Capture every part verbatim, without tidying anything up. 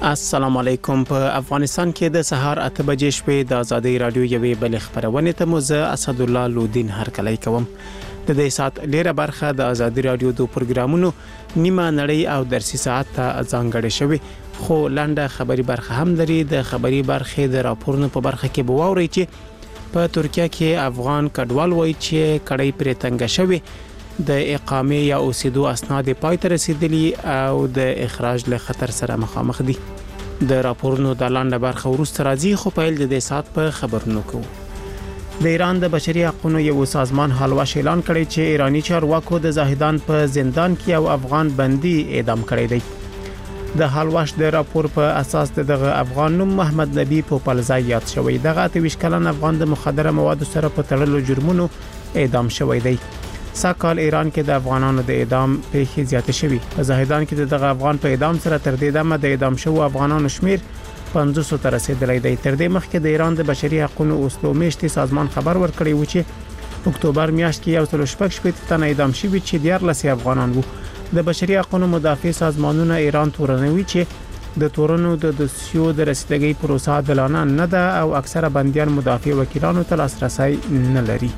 السلام علیکم. په افغانستان کې د سهار اته بجې شپې د ازادي رادیو یوې بل خبرونه ته مو زه اسد الله لودین هرکلی کوم. د دې سات ډیره برخه د ازادي رادیو د پروګرامونو نیمه نړۍ او درسي ساعت ته ځانګړې شوی، خو لنډه خبري برخه هم لري. د خبري برخه د راپورونو په برخه کې بووري چې په ترکیه کې افغان کډوال وایي چې کړي پرې تنګ شوی، د اقامه یا اوسېدو اسناد پای ته رسیدلي او د اخراج له خطر سره مخامخ دي. د راپورونو د لاندې برخه ورسته راځي، خو په ال د دې سات په خبرونو کوو. د ایران د بشري حقوقو یو سازمان حالواش اعلان کړی چې ایرانی چارواکو د زاهدان په زندان کې یو افغان بندي اعدام کړی دی. د حالواش د راپور په اساس دغه افغان نوم محمد نبی په پلزای یاد شوی. دغه اتویش کلن افغان د مخدره موادو سره په تړلو جرمونو اعدام شوی دی. ساکال ایران کې د افغانانو د اعدام پیښې زیاتې شوي. په زاهدان کې دغه افغان په اعدام سره تر دې دمه د اعدام شوو افغانانو شمیر پنځوس ته رسیدلی دی. تر دې مخکې د ایران د بشري حقوقو اصلو میشتي سازمان خبر ورکړی و چې اکتوبر میاشت کې یو سل شپږ شپږ تنه اعدام شوي چې دیارلس افغانان وو. د بشري حقوقو مدافع سازمانونه ایران تورنوي چې د تورنو د دوسیو د رسیدګۍ پروسه عادلانه نه ده او اکثره بنديان مدافع وکیلانو ته لاسرسي نه لري.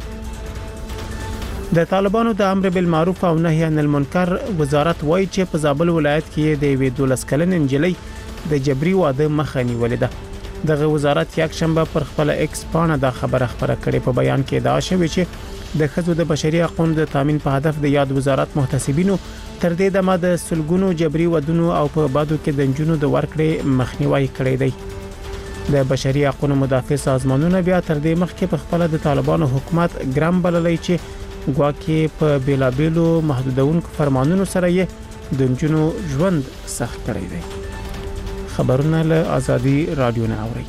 د طالبانو د امر بالمعروف او نهي عن المنکر وزارت وایي چې په زابل ولایت کې د وی دولس کلن انجلۍ د جبري واده مخه نیولې ده. دغه وزارت یک شنبه پر خپل ایکس پاڼه د خبره خبره کړې. په بیان کې دا شوی چې د خزو د بشري حقوقو د تامین په هدف د یاد وزارت محتسبینو تر دې دمه د سلګونو جبري ودونو او په بادو کې د جنونو د ورکړې مخنیوي کړی دی. د بشري حقوقو مدافع سازمانونه بیا تر دې مخکې په خپل د طالبانو حکومت ګرام بللی چې ګواکې په بیلابیلو محدودونکو فرمانونو سره یې د جنونو ژوند سخت کړی دی. خبرونه له ازادي رادیو نه اوري.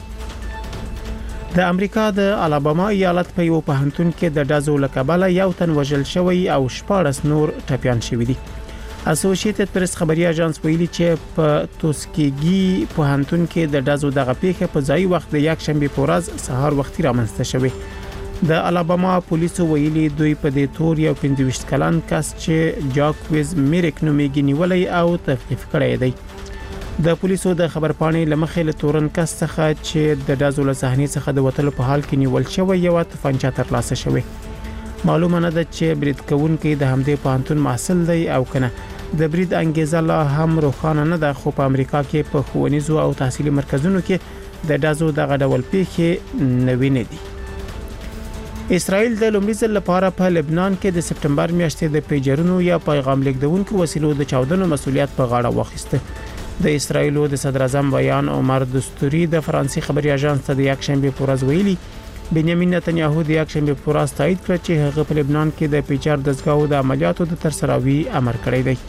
د امریکا د الاباما ایالت په یو پوهنتون کې د ډزو لکبله یو تن وژل شوی او شپږ نور ټپيان شوی دي. اسوسییټډ پریس خبري اژانس ویلي چې په توسکیګي پوهنتون کې د ډزو دغه پیښه په ځای وخت د یک شنبه په ورځ سهار وختي رامنځته شوه. د الاباما پولیسو ویلي دوی په دې تور یو پنځه ویشت کلن کس چې جاکویز میریک نومیږي نیولای او تفقیف کړی دی. د پولیسو د خبرپاڼې لمخې له تورن کس څخه چې د ډزو له صحنې څخه د وټل په حال کې نیول شوی یو تفنچا ترلاسه شوی. معلومه نه ده چې برید کوونکی د همدې پوهنتون محصل دی او کنه. د برید انګیزه لا هم روښانه نه ده، خو په امریکا کې په ښوونیزو او تحصیلي مرکزونو کې د ډزو دغه ډول پیښې نوې نه دي. اسرائیل د لومړي ځل لپاره په لبنان کې د سپټمبر میاشتې د پیجرونو یا پیغام لیږدونکو وسیلو د چاودنو مسؤلیت په غاړه واخیسته. د اسرائیل د صدر اعظم بیان عمر دستوري د فرانسې خبري اژانس ته د یک شنبه په ورځ ویلي بنیامین نتنیاهو د یک شنبه په ورځ تایید کړ چې هغه په لبنان کې د پیجر دزګاو د عملیاتو د ترسروي امر کړی دی.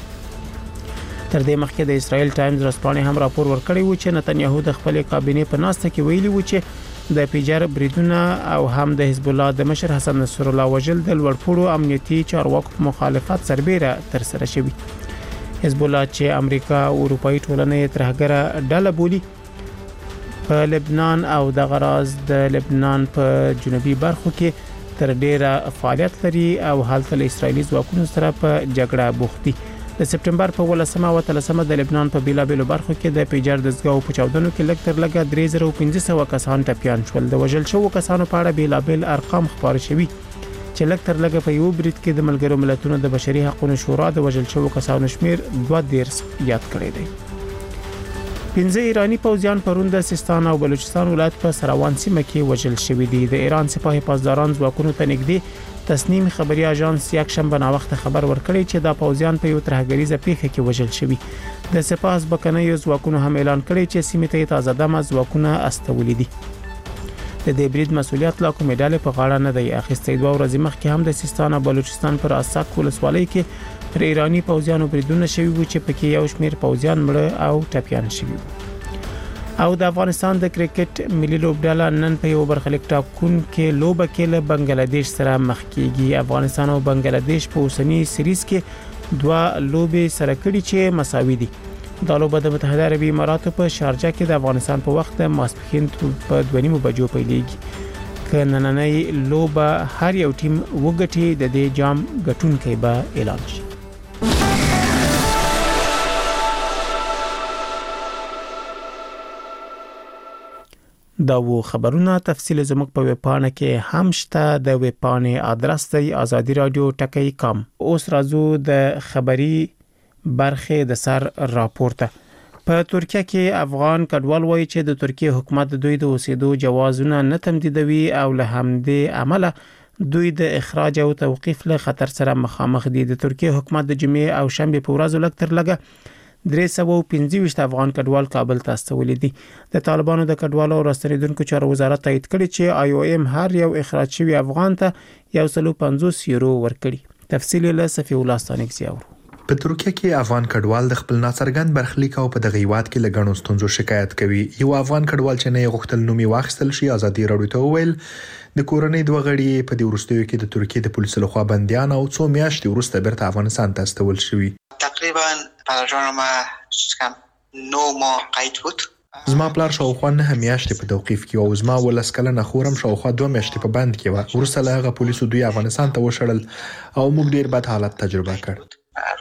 تر دې مخکې د اسرائیل ټایمز رسپانې هم راپور ورکړی و چې نتنیاهو د خپل کابینې په ناسته کې ویلي و چې د پیجر بریدونه او هم د حزب الله د مشر حسن نصر الله وجل د لوړپوړو امنیتي چارواکو په مخالفت سربېره تر سره شوی. حزب الله چې امریکا او اروپאי ټولنې ترهګره ډله بولي په لبنان او د غراز د لبنان په جنوبي برخو کې تر ډیره فعالیت لري او حالت له اسرایلی ځواکونو سره په جګړه بوخت دي. د سپټمبر په ولسمه او تلسمه د لبنان په بیلابیلو برخو کې د پیجر دزګاو په چاودنو کې لږ تر لږه درې زره پنځه سوه کسان ټپيان شول. د وژل شوو کسانو په اړه بیلابیل ارقام خبر شوي چې لږ تر لږه په یو برید کې د ملګرو ملتونو د بشري حقوقو شورا د وژل شوو کسانو شمیر دوه دیرس یاد کړی دی. پنځه ایرانی پوځیان پرون د سیستان او بلوچستان ولایت په سراوان سیمه کې وژل شوي دي. د ایران سپاه پاسداران ځواکونو ته نږدې تسنیم خبري اژانس یک شنبه نا وخت خبر ورکړی چې دا پوځیان په یو ترهګریزه پیښه کې وژل شوي. د سپاه ځواکونو ځواکونو هم اعلان کړی چې سیمه ته تازه دمه ځواکونه استولې دي. د دې برید مسؤلیت لا کومې ډلې په غاړه نه دی اخیستی. دوه ورځې مخکې هم د سیستان او بلوچستان پر اساک ولسوالۍ کې پر ایرانی پوځیانو بریدونه شوي وو چې پکې یو شمېر پوځیان مړه او ټپيان شوي وو. او د افغانستان د کرکټ ملي لوبډله نن په یو برخلیک ټاکون کې لوبه کې له بنگلاديش سره مخ کیږي. افغانستان او بنگلاديش په اوسنی سریز کې دوه لوبې سره کړي چې مساوي دي. دا لوبه د متحده عربي اماراتو په شارجه کې د افغانستان په وخت د ماسپښین په دوه نیمو بجو پیلېږي. که نننۍ لوبه هر یو ټیم وګټي د دې جام ګټونکي به اعلان شي. د دا و خبرونه تفصیل زموږ په ویبپاڼه کې هم شته. د ویبپاڼې ادرس دی ازادي رادیو ټکی کام. اوس راځو د خبري برخه د سر راپورته. په ترکیه کې افغان کډوال وایي چې د ترکیه حکومت دوی د اوسېدو جوازونه نه تمدیدوي او له همدې عمله دوی د اخراج او توقيف له خطر سره مخامخ دي. د ترکیه حکومت د جمعې او شنبه په ورځو لږ تر لږه درې سوه او پنځه ویشت افغان کډوال کابل ته استولي دي. د طالبانو د کډوالو او راستنیدونکو چارو وزارت تایید کړی چې آی او ایم هر یو اخراج شوی افغان ته یو سل او پنځوس یورو ورکړي. تفصیل له صفی الله ستانک زیاورو. په ترکیه کې افغان کډوال د خپل ناڅرګند برخلیک او په دغه هیواد کې لګڼو ستونزو شکایت کوي. یو افغان کډوال چې نه غوښتل نومي واخیستل شي ازادي راډیو ته وویل د کورنۍ دوه غړي په دې ورستیو کې د ترکیه د پولیسو لخوا بنديان او څو میاشتې وروسته بیرته افغانستان ته استول شوي. تقریبا پدرجان ما کم نو ماه قید بود. زما پلار شاوخوا نه میاشتې په توقيف کې او زما ولس کلنه خورم شاوخوا دوه میاشتې په بند کې و. ورسته له هغه پولیسو دوی افغانستان ته وشړل او موږ ډیر بد حالت تجربه کړ.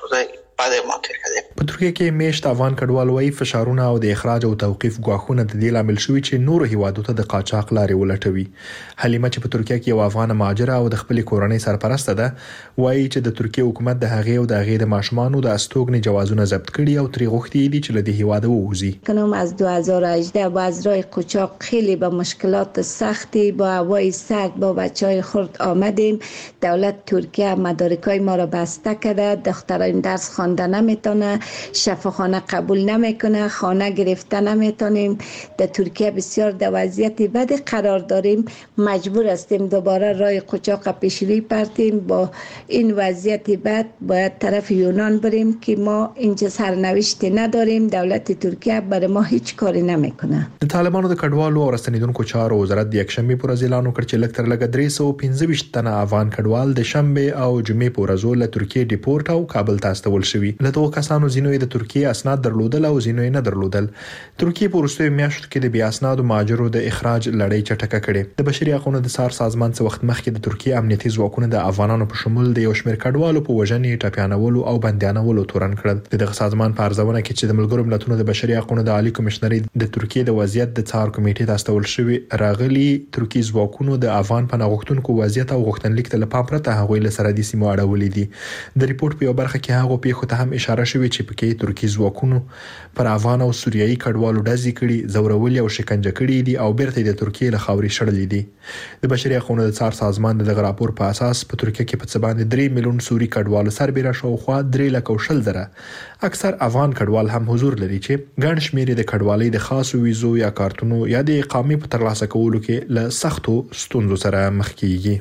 په ترکیه کې میشت افغان کډوال وایي فشارونه او د اخراج او توقيف غواخونه د دې لامل شوي چې نور هیوادو ته د قاچاق لارې ولټوي. حلیمه چې په ترکیه کې یو افغان مهاجر او د خپل کورنۍ سرپرسته ده وایي چې د ترکیه حکومت د هغې او د هغې د ماشومانو د استوګنې جوازونه ضبط کړي او ترې غوښتي دي چې له دې هیواده ووځي. کنم از دو هزار و هجده با از راه قاچاق خیلی با مشکلات سختی با هوای سرد با بچهای خرد آمدیم. دولت ترکیه مدارکای ما را بسته کرده. دختران درس خواندن نمیتونه، شفاخانه قبول نمیکنه، خانه گرفته نمیتونیم. در ترکیه بسیار در وضعیت بد قرار داریم. مجبور هستیم دوباره راه قاچاق پیشروی پرتیم. با این وضعیت بد باید طرف یونان بریم که ما اینجا سرنوشتی نداریم. دولت ترکیه برای ما هیچ کاری نمیکنه. د طالبانو د کډوالو او راستنیدونکو چارو وزارت د یکشنبه پر ورځ اعلان وکړ چې لږ تر لږه درې سوه او پنځه ویشت تنه افغان کډوال د شنبه او جمعې په ورځو له ترکیه ډیپورټ او کابل ته استول شوي. له دغو کسانو ځینو د ترکیه اسناد درلودل او ځینو نه درلودل. ترکیه په وروستیو میاشتو کې د بیا اسنادو مهاجرو د اخراج لړۍ چټکه کړې. د بشري حقوقو د سار سازمان څخه وخت مخکې د ترکیه امنیتي ځواکونو د افغانانو په شمول د یو شمېر کډوالو په وژنې، ټپیانولو او بندیانولو تورن کړل. دغه سازمان په ارزونه کې چې د ملګرو ملتونو د بشري حقوقو د عالی کمشنري د ترکیه د وضعیت د څار کمیټې ته استول شوی راغلي ترکیه ځواکونو د افغان پناه غوښتونکو وضعیت او غوښتنلیک ته لپاره پرته هغوی له سرحدي سیمو اړولې دي. د ریپورت په یو برخه کې هغه پیښو ته هم اشاره شوې چې پکې ترکیه ځواکونو پر افغان او سوریایي کډوالو ډزې کړي، زورولي او شکنجه کړي دي او بیرته د ترکیه له خاورې شړلې دي. د بشري حقوقو د څار سازمان دغه راپور په اساس په ترکیه کې په څه باندې درې میلیون سوري کډوالو سربېره شاوخوا درې لک او شل زره اکثر افغان کډوال هم حضور لري چې ګڼ شمېر د کډوالۍ د خاصو ویزو یا کارتونو یا د اقامې په ترلاسه کولو کې له سختو ستونزو سره مخ کیږي.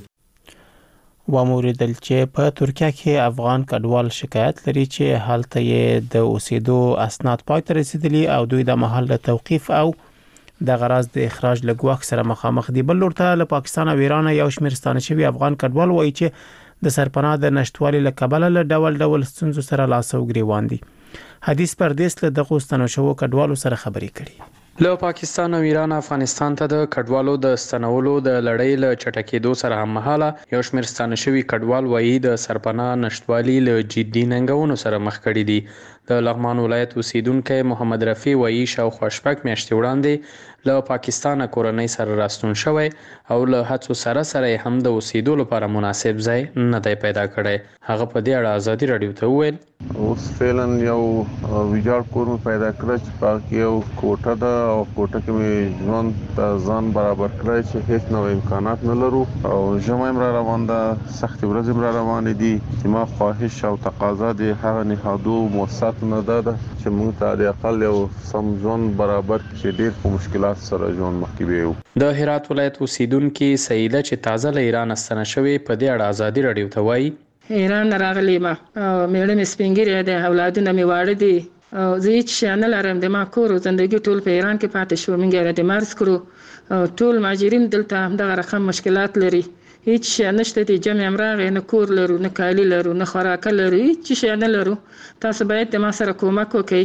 واموریدل چې په ترکیه کې افغان کډوال شکایت لري چې حالت یې د اوسېدو اسناد پای ته رسیدلي او دوی د محل توقيف او د غرض د اخراج له ګواښ سره مخامخ دي. بل لورته له پاکستان او ایران یو شمېر ستانه شوي افغان کډوال وایي چې د سرپناه د نشټوالي له کبله له ډول ډول ستونزو سره لاس او ګریوان دي. حدیث پردیس له دغه ستانه شوو کډوالو سره خبرې کړي. له پاکستان او ایران افغانستان ته د کډوالو د ستنولو د لړۍ له چټکېدو سره هم مهاله یو شمېر ستانه شوي کډوال وایي د سرپناه نشټوالي له جدي ننګونو سره مخ کړي دي. د لغمان ولایت اوسیدونکی محمد رفیع وایي شاوخوا شپږ میاشتې وړاندې له پاکستان کورنۍ سره راستون شوی او له هڅو سره سره هم د اوسېدو لپاره مناسب ځای نه دی پیدا کړی. هغه په دې اړه ازادي راډیو ته وویل اوس فعلا یو ویجاړ کور مې پیدا کړی چې پاک یو کوټه ده او کوټه کې مې ژوند ته ځان برابر کړی چې هیڅ نوې امکانات نه لرو او ژمی هم را روان ده، سختې ورځې هم را روانې دي. چې ما خواهش او تقاضا د هغه نهادو مؤسساتو نه ده چې موږ ته د اقل یو سم ژوند برابر کړي چې ډېر په مشکلات سره ژوند مخکې بیو. د هرات ولایت اوسیدونکي سعیده چې تازه له ایران ستنه شوې په دې اړه ازادي راډیو ته وایي ایران راغلی ما میړه مې سپینګری دی، اولادونه مې واړه دي او زه هیڅ شی نه لرم. د ما کور او زندګي ټول په ایران کې پاتې شو. موږ یې د مرز کړو. ټول مهاجرین دلته همدغه رقم مشکلات لري. هیڅ شی نشته. د جمع امراغ نه کور لرو، نه کالی لرو، نه خوراک لرو، هیڅ شی نه لرو. تاسو باید د ما سره کومک وکړئ.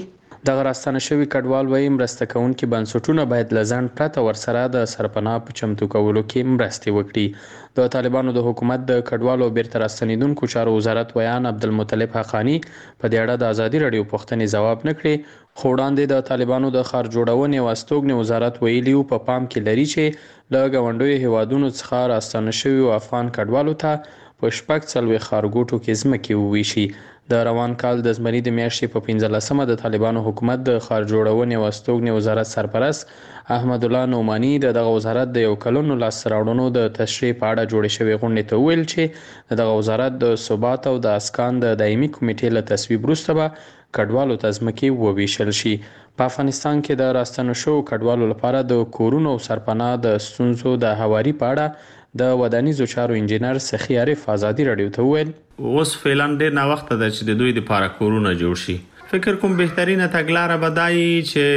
دغه راستنه شوی کډوال وایي مرسته کوونکي بنسټونه باید له ځنډ پرته ورسره د سرپناه په چمتو کولو کې مرستې وکړي. د طالبانو د حکومت د کډوالو بیرته راستنیدونکو چارو وزارت ویان عبدالمطلب حقانی په دې اړه د ازادي راډیو پوښتنې ځواب نه کړې، خو وړاندې د طالبانو د ښار جوړونې او استوګنې وزارت ویلي و په پام کې لري چې له ګاونډیو هیوادونو څخه راستنه شویو افغان کډوالو ته په شپږ څلوېښت ښارګوټو کې ځمکې وویشي. د روان کال د زمري د میاشتې په پنځلسمه د طالبانو حکومت د ښار جوړونې او استوګنې وزارت سرپرست احمد الله نعماني د دغه وزارت د یو کلونو لاسته راوړنو د تشریح په اړه جوړې شوې غونډې ته وویل چې دغه وزارت د ثبات او د اسکان د دایمي کمیټې له تصویب وروسته به کډوالو ته ځمکې وویشل شي. په افغانستان کې د راستنو شوو کډوالو لپاره د کورونو او سرپناه د ستونزو د هواري په اړه د ودانیزو چارو انجینر سخی عارف ازادي راډیو ته وویل اوس فعلا ډېر نه وخت ده چې د دوی لپاره کورونه جوړ شي. فکر کوم بهترینه تګلاره به دا وي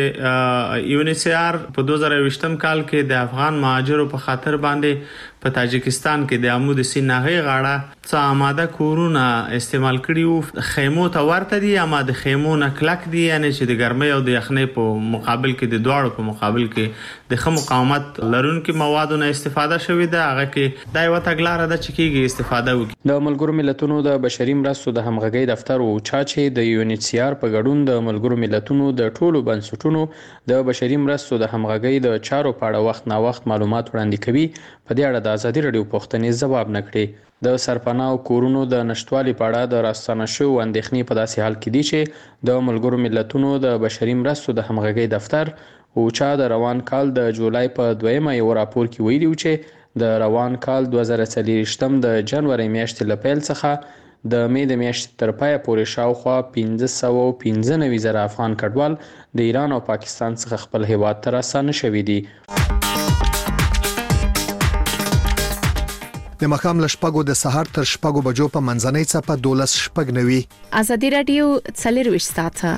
چې یو ان ایچ سی آر په دوه زره یوویشتم کال کې د افغان مهاجرو په خاطر باندې په تاجکستان کې د عمود سیند هغې غاړه څه آماده کورونه استعمال کړي وو. خیمو ته ورته دي اما د خیمو نه کلک دي، یعنی چې د ګرمۍ او د یخنۍ په مقابل کې د دواړو په مقابل کې د ښه مقاومت لرونکو موادو نه استفاده شوې ده. هغه کې دا یوه تګلاره ده چې کېږي استفاده وکړي. د ملګرو ملتونو د بشري مرستو د همغږۍ دفتر اوچا چې د یو ان ایچ سی آر په ګډون د ملګرو ملتونو د ټولو بنسټونو د بشري مرستو د همغږۍ د چارو په اړه وخت نا وخت معلومات وړاندې کوي، په دې اړه د ازادي راډیو پوښتنې ځواب نه کړې. د سرپناه او کورونو د نشټوالي په اړه د راستنه شوو اندېښنې په داسې حال کې دي چې د ملګرو ملتونو د بشري مرستو د همغږۍ دفتر اوچا د روان کال د جولای په دویمه یو راپور کې ویلي و چې د روان کال دوه زره څلوېښتم د جنوري میاشتې له پیل څخه د مې د میاشتې تر پایه پورې شاوخوا پنځه سوه او پنځه نوي زره افغان کډوال د ایران او پاکستان څخه خپل هیواد ته راستانه شوي دي. د مخام له شپږو د سهار تر شپږو بجو په منځنۍ څپه دولس شپږ نوي. ازادي راډیو څلرویشت ساعته.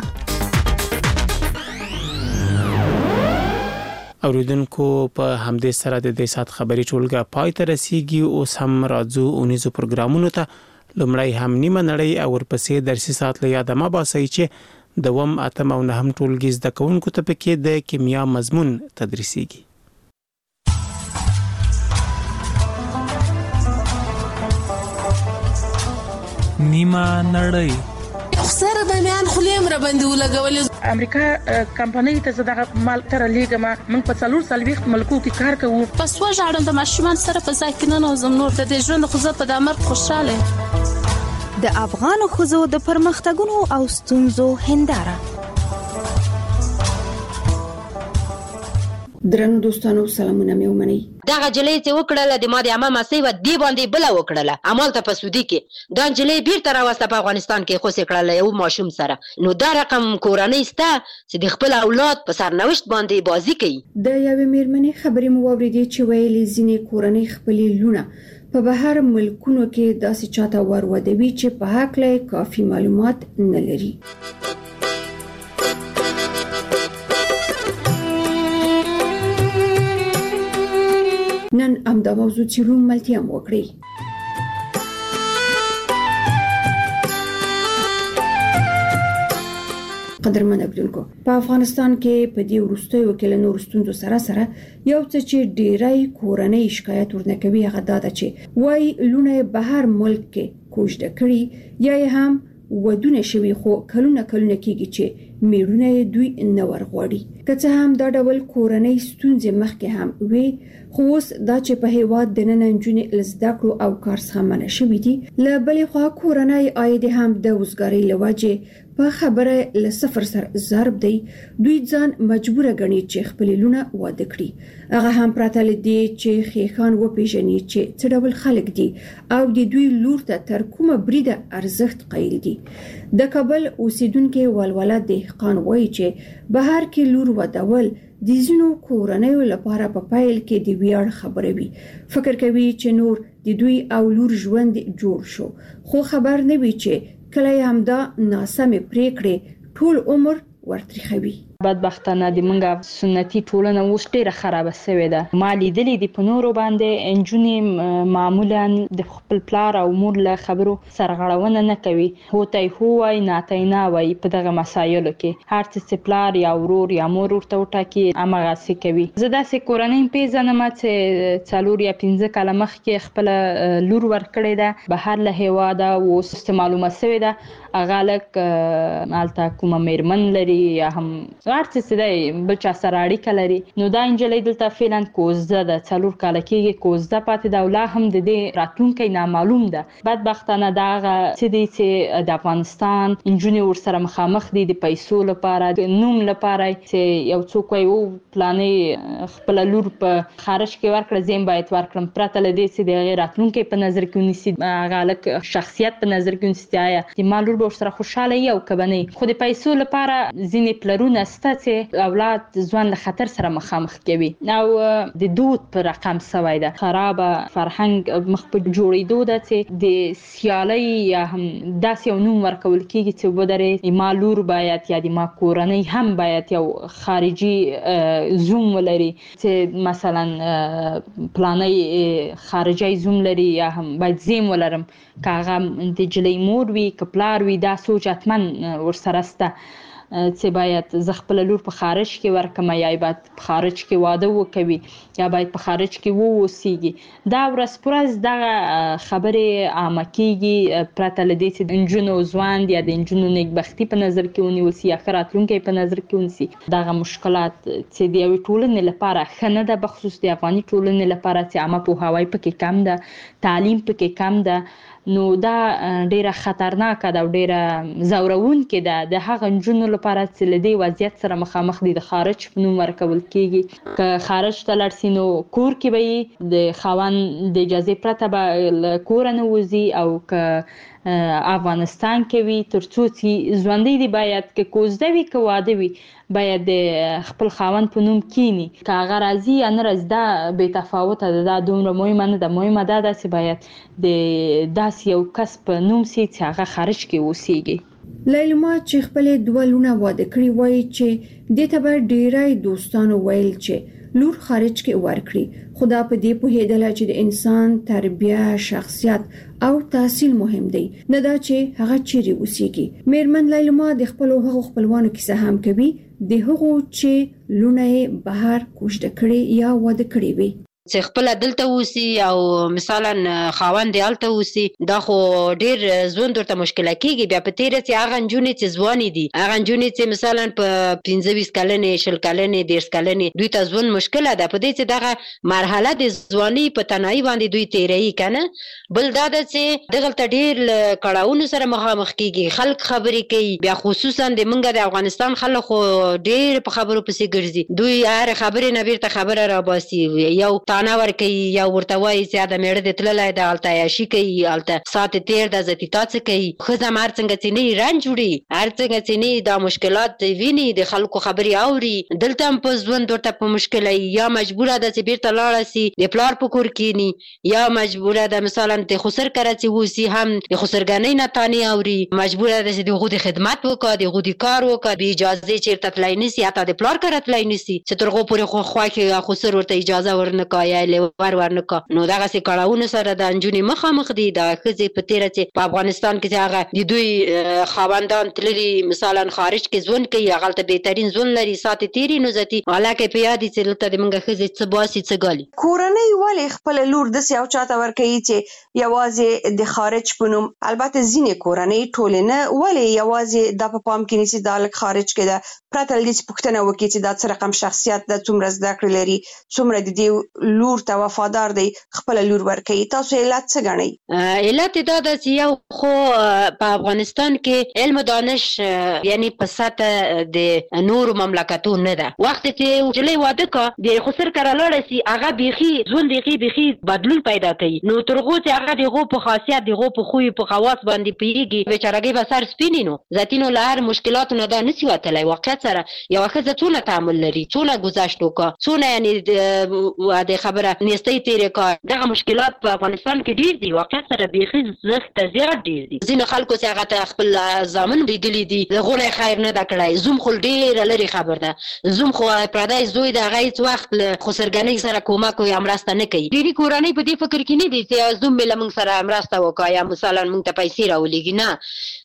اوریدونکو په همدې سره د دې سات خبري ټولګه پای ته رسیږي. اوس هم راځو اونیزو پروګرامونو ته. لومړی هم نیمه نړۍ او ورپسې درسي ساعت له یاده ما باسي چې دوم اتم او نهم ټولګي زده کوونکو ته پکې د کیمیا مضمون تدریسيږي. نیمه نړۍ خسر د میان خلیم را باندې ولګولې. امریکا کمپنۍ ته زده مال تر لیګما من په څلور سلويخت ملکو کې کار کوو. پس وژاړم د ماشومان سره په ځای کې نه نوزم نور د ژوند خو زه په دمر خوشاله. د افغان خزو د پرمختګونو او ستونزو هنداره. درنو دوستانو سلامونه مې ومنئ. دغه جلې چې وکړله د ما د عمه مسۍ و دی باندې بل وکړله عمل ته په سودی کې دا جلې بیرته راوسته په افغانستان کې خو سې کړله یو ماشوم سره. نو دا رقم کورنۍ سته چې د خپل اولاد په سرنوشت باندې بازی کوي. د یوې میرمنې خبرې مو واورېدې چې ویلې ځینې کورنۍ خپلې لونه په بهر ملکونو کې داسې چاته ورودوي چې په هکله کافي معلومات نه لري. نن امدا موضوع چیرو ملتیا وکړي. قدرمن اوریدونکو په افغانستان کې په دې وروستیو کې له نور ستونزو سره سره یو څه چې ډیری کورنۍ شکایت ورنکوي هغه دا ده چې وای لونه بهر ملک کې کوژده کړي یا هم ودونه شوي خو کلونه کلونه کېږي چې میړونه دوی نه ورغواړي. که څه هم دا ډول کورنۍ ستونزې مخکې هم وي خو اوس دا چې په هیواد د نن نجونې لزده کړو او کار څخه منع شوي دي. له بلې خوا کورنۍ عاید هم د وزګارۍ له وجې په خبره له صفر سره ضرب دی. دوی ځان مجبور ګڼي چې خپل لونه واده کړي. هغه هم پراته لدی چې خېخان وپیژني چې څه ډول خلک دي او د دوی لور ته تر کومه بریده ارزښت قایل دي. د کابل اوسیدونکو ولوله دهقان وایي چې بهر کې لور ودول د زینو کورنۍ لپاره په پایل کې د ویاړ خبره وي. فکر کوي چې نور د دوی او لور ژوند جوړ شو خو خبر نه وي چې کله هم دا ناسمه پریکړه ټول عمر ورتريخوي. بدبختانه د منګه سنتي ټولنه اوس ډیره خرابه شوې ده. ما لیدلې د پنورو باندې انجونې معمولا د خپل پلار او مور له خبرو سرغړونه نه کوي، هوتای هو وای ناتای نه وای په دغه مسایلو کې هر څه پلار یا ورور یا مور ورته وټاکي امغه څه کوي. زه داسې کورنۍ پیژنم چې څلور یا پنځه کاله مخکې خپل لور ورکړې ده بهر له هیواده، اوس معلومه شوې ده هغه لک الته کومه میرمن لري یا هم هر څه دی بل چا سره اړیکه لري. نو دا انجلۍ دلته فعلا کوزده ده، څلور کاله کېږي کوزده پاتې ده او لا هم د دې راتلونکی نامعلوم ده. بدبختانه دا هغه څه دی چې د افغانستان نجونې ورسره مخامخ دي د پیسو لپاره، د نوم لپاره چې یو څوک وایي او پلانې خپل لور په خارج کې ورکړه زم باید ورکړم، پرته له دې چې د هغې راتلونکی په نظر کې ونیسي، هغه هلک شخصیت په نظر کې ونیسي، آیا د ما لور به ورسره خوشحاله وي او که به نه. خو د پیسو لپاره ځینې پلرونه شته چې اولاد ځوان له خطر سره مخامخ کوي او د دود په رقم شوی ده. خرابه فرهنګ مخ په جوړېدو ده چې د سیالۍ یا هم داسې یو نوم ورکول کېږي چې ودرې ما لور باید یا د ما کورنۍ هم باید یو خارجي زوم ولري، چې مثلا پلانۍ خارجي زوم لري یا هم باید زیم ولرم، که هغه د نجلۍ مور وي که پلار وي، دا سوچ حتما ورسره شته چې باید زه خپل لور په خارج کې ورکم یا باید په خارج کې واده وکوي یا باید په خارج کې ووسیږي. دا ورځ پر ورځ دغه خبرې عامه کېږي پرته له دې چې د نجونو ځوان یا د نجونو نیکبختي په نظر کې ونیول سي یا ښه راتلونکی په نظر کې ونیسي. دغه مشکلات چې د یوې ټولنې لپاره ښه نه ده، بخصوص د افغاني ټولنې لپاره چې عامه پوهاوی پکې کم ده، تعلیم پکې کم ده، نو دا ډیره خطرناکه ده او ډیره ځورونکې ده د هغه نجونو لپاره چې له دې وضعیت سره مخامخ دي. د خارج په نوم ورکول کېږي، که خارج ته لاړ سي نو کور کې به یې د خاوند د اجازې پرته به له کوره نه وځي، او که افغانستان کې وي تر څو چې ژوندی دي باید که کوزده وي که واده وي باید د خپل خاوند په نوم کینی، که هغه راځي یا نه راځي دا بې تفاوته ده، دا دومره مهمه نه ده. مهمه دا ده چې باید د داسې یو کس په نوم سي چې هغه خارج کې اوسیږي. لیلما چې خپل دوه لونه واده کړی وایي چې دې ته به ډیری دوستانو ویل چې لور خارج کې ورکړي، خدا په دې پوهېدله چې د انسان تربیه، شخصیت او تحصیل مهم دی، نه دا چې هغه چیرې اوسیږي. میرمن لیلما د خپلو هغو خپلوانو کیسه هم کوي د هغو چې لونه یې بهر کوژده کړي یا واده کړي وي، چې خپل دلته اوسي او مثلا خاوند یې هلته اوسي. دا خو ډیر ژوند ورته مشکله کېږي. بیا په تېره چې هغه نجونې چې ځوانې دي، هغه نجونې چې مثلا په پنځه ویشت کلنې، شل کلنې، دېرش کلنې، دوی ته ژوند مشکله ده په دې چې دغه مرحله د ځوانۍ په تنهایي باندې دوی تېروي که نه. بل دا ده چې دغلته ډېر له کړاوونو سره مخامخ کېږي، خلک خبرې کوي، بیا خصوصا د موږ د افغانستان خلک خو ډېر په خبرو پسې ګرځي، دوی هرې خبرې نه بیرته خبره راباسي، یو تانه ورکوي یا ورته وایي چې دا مېړه دې تللی ده هلته عیاشي کوي، هلته ساعت تېر ده زه تا څه کوي. ښځه هم هر څنګه چې نه وي رنج وړي، هر څنګه چې نه دا مشکلات ویني، د خلکو خبرې اوري، دلته هم په ژوند ورته په مشکله یا مجبوره ده چې بیرته لاړه سي د پلار په کور کښېني، یا مجبوره ده مثلا د خسر کره چې اوسي هم د خسرګنۍ نه تانې اوري، مجبوره ده چې د هغو د خدمت وکړه، د هغو د کار وکړه، بې اجازې چېرته تللی نه سي، حتی د پلار کره تللی نه سي چې تر هغو پورې خوښ خسر ورته اجازه ورنه کړه یا ور ورنه کړه. نو دغسې کړاوونو سره د نجونې مخامخ دي. د ښځې په تېره چې په افغانستان کې چې هغه د دوی خاوندان تللي مثلا خارج کې ژوند کوي، هغلته بهترین ژوند لري، ساعتې تېري نو ځتي، حالکه په یاد دي چې دلته د موږ ښځې څه باسي څه ګالي. کورنۍ ولې خپله لور داسې یو چا ته ورکوي چې یوازې د خارج په نوم؟ البته ځینې کورنۍ، ټولې نه، ولې یوازې دا په پام کې نیسي دا هلک خارج کې ده، پرته له دې چې پوښتنه وکړي چې دا څه رقم شخصیت ده، څومره زده کړې لري، څومره د دې لور ته وفادار دی، خپله لور ورکوي. تاسو علت څه ګڼئ؟ علت دا ده چې یو خو په افغانستان کې علم و دانش یعنی په سطح د نورو مملکتو نه ده. وخت چې نجلۍ واده کړه د خسر کره لاړه سي، هغه بیخي ژوند یې بیخي بدلون پیدا کوي. نو تر هغو چې هغه د هغو په خاصیت، د هغو په خوی، په خواص باندې پوهېږي، بېچارګۍ به سر سپینې نو ذاتي نو له هر مشکلاتو نه دا نه سي وتلی. واقعیت واقعیت سره یو ښځه څونه تعامل لري، څونه گذشت وکړه، څونه یعنی د خبره نیستۍ تېرې کړه. دغه مشکلات په افغانستان کې ډېر دي، واقعیت سره بیخي زښته زیات ډېر دي. ځینو خلکو چې هغه ته خپل زامن لیدلي دي د غولی خیر نه ده کړی. زوم خو ډېره لرې خبر ده، زوم خو پردی زوی د هغه هېڅ وخت له خسرګنۍ سره کومک یا مرسته نه کوي. ډېرې کورنۍ په دې فکر کې نه دي چې زوم مې له موږ سره مرسته وکړه یا مثلا موږ ته پیسې راولېږي. نه،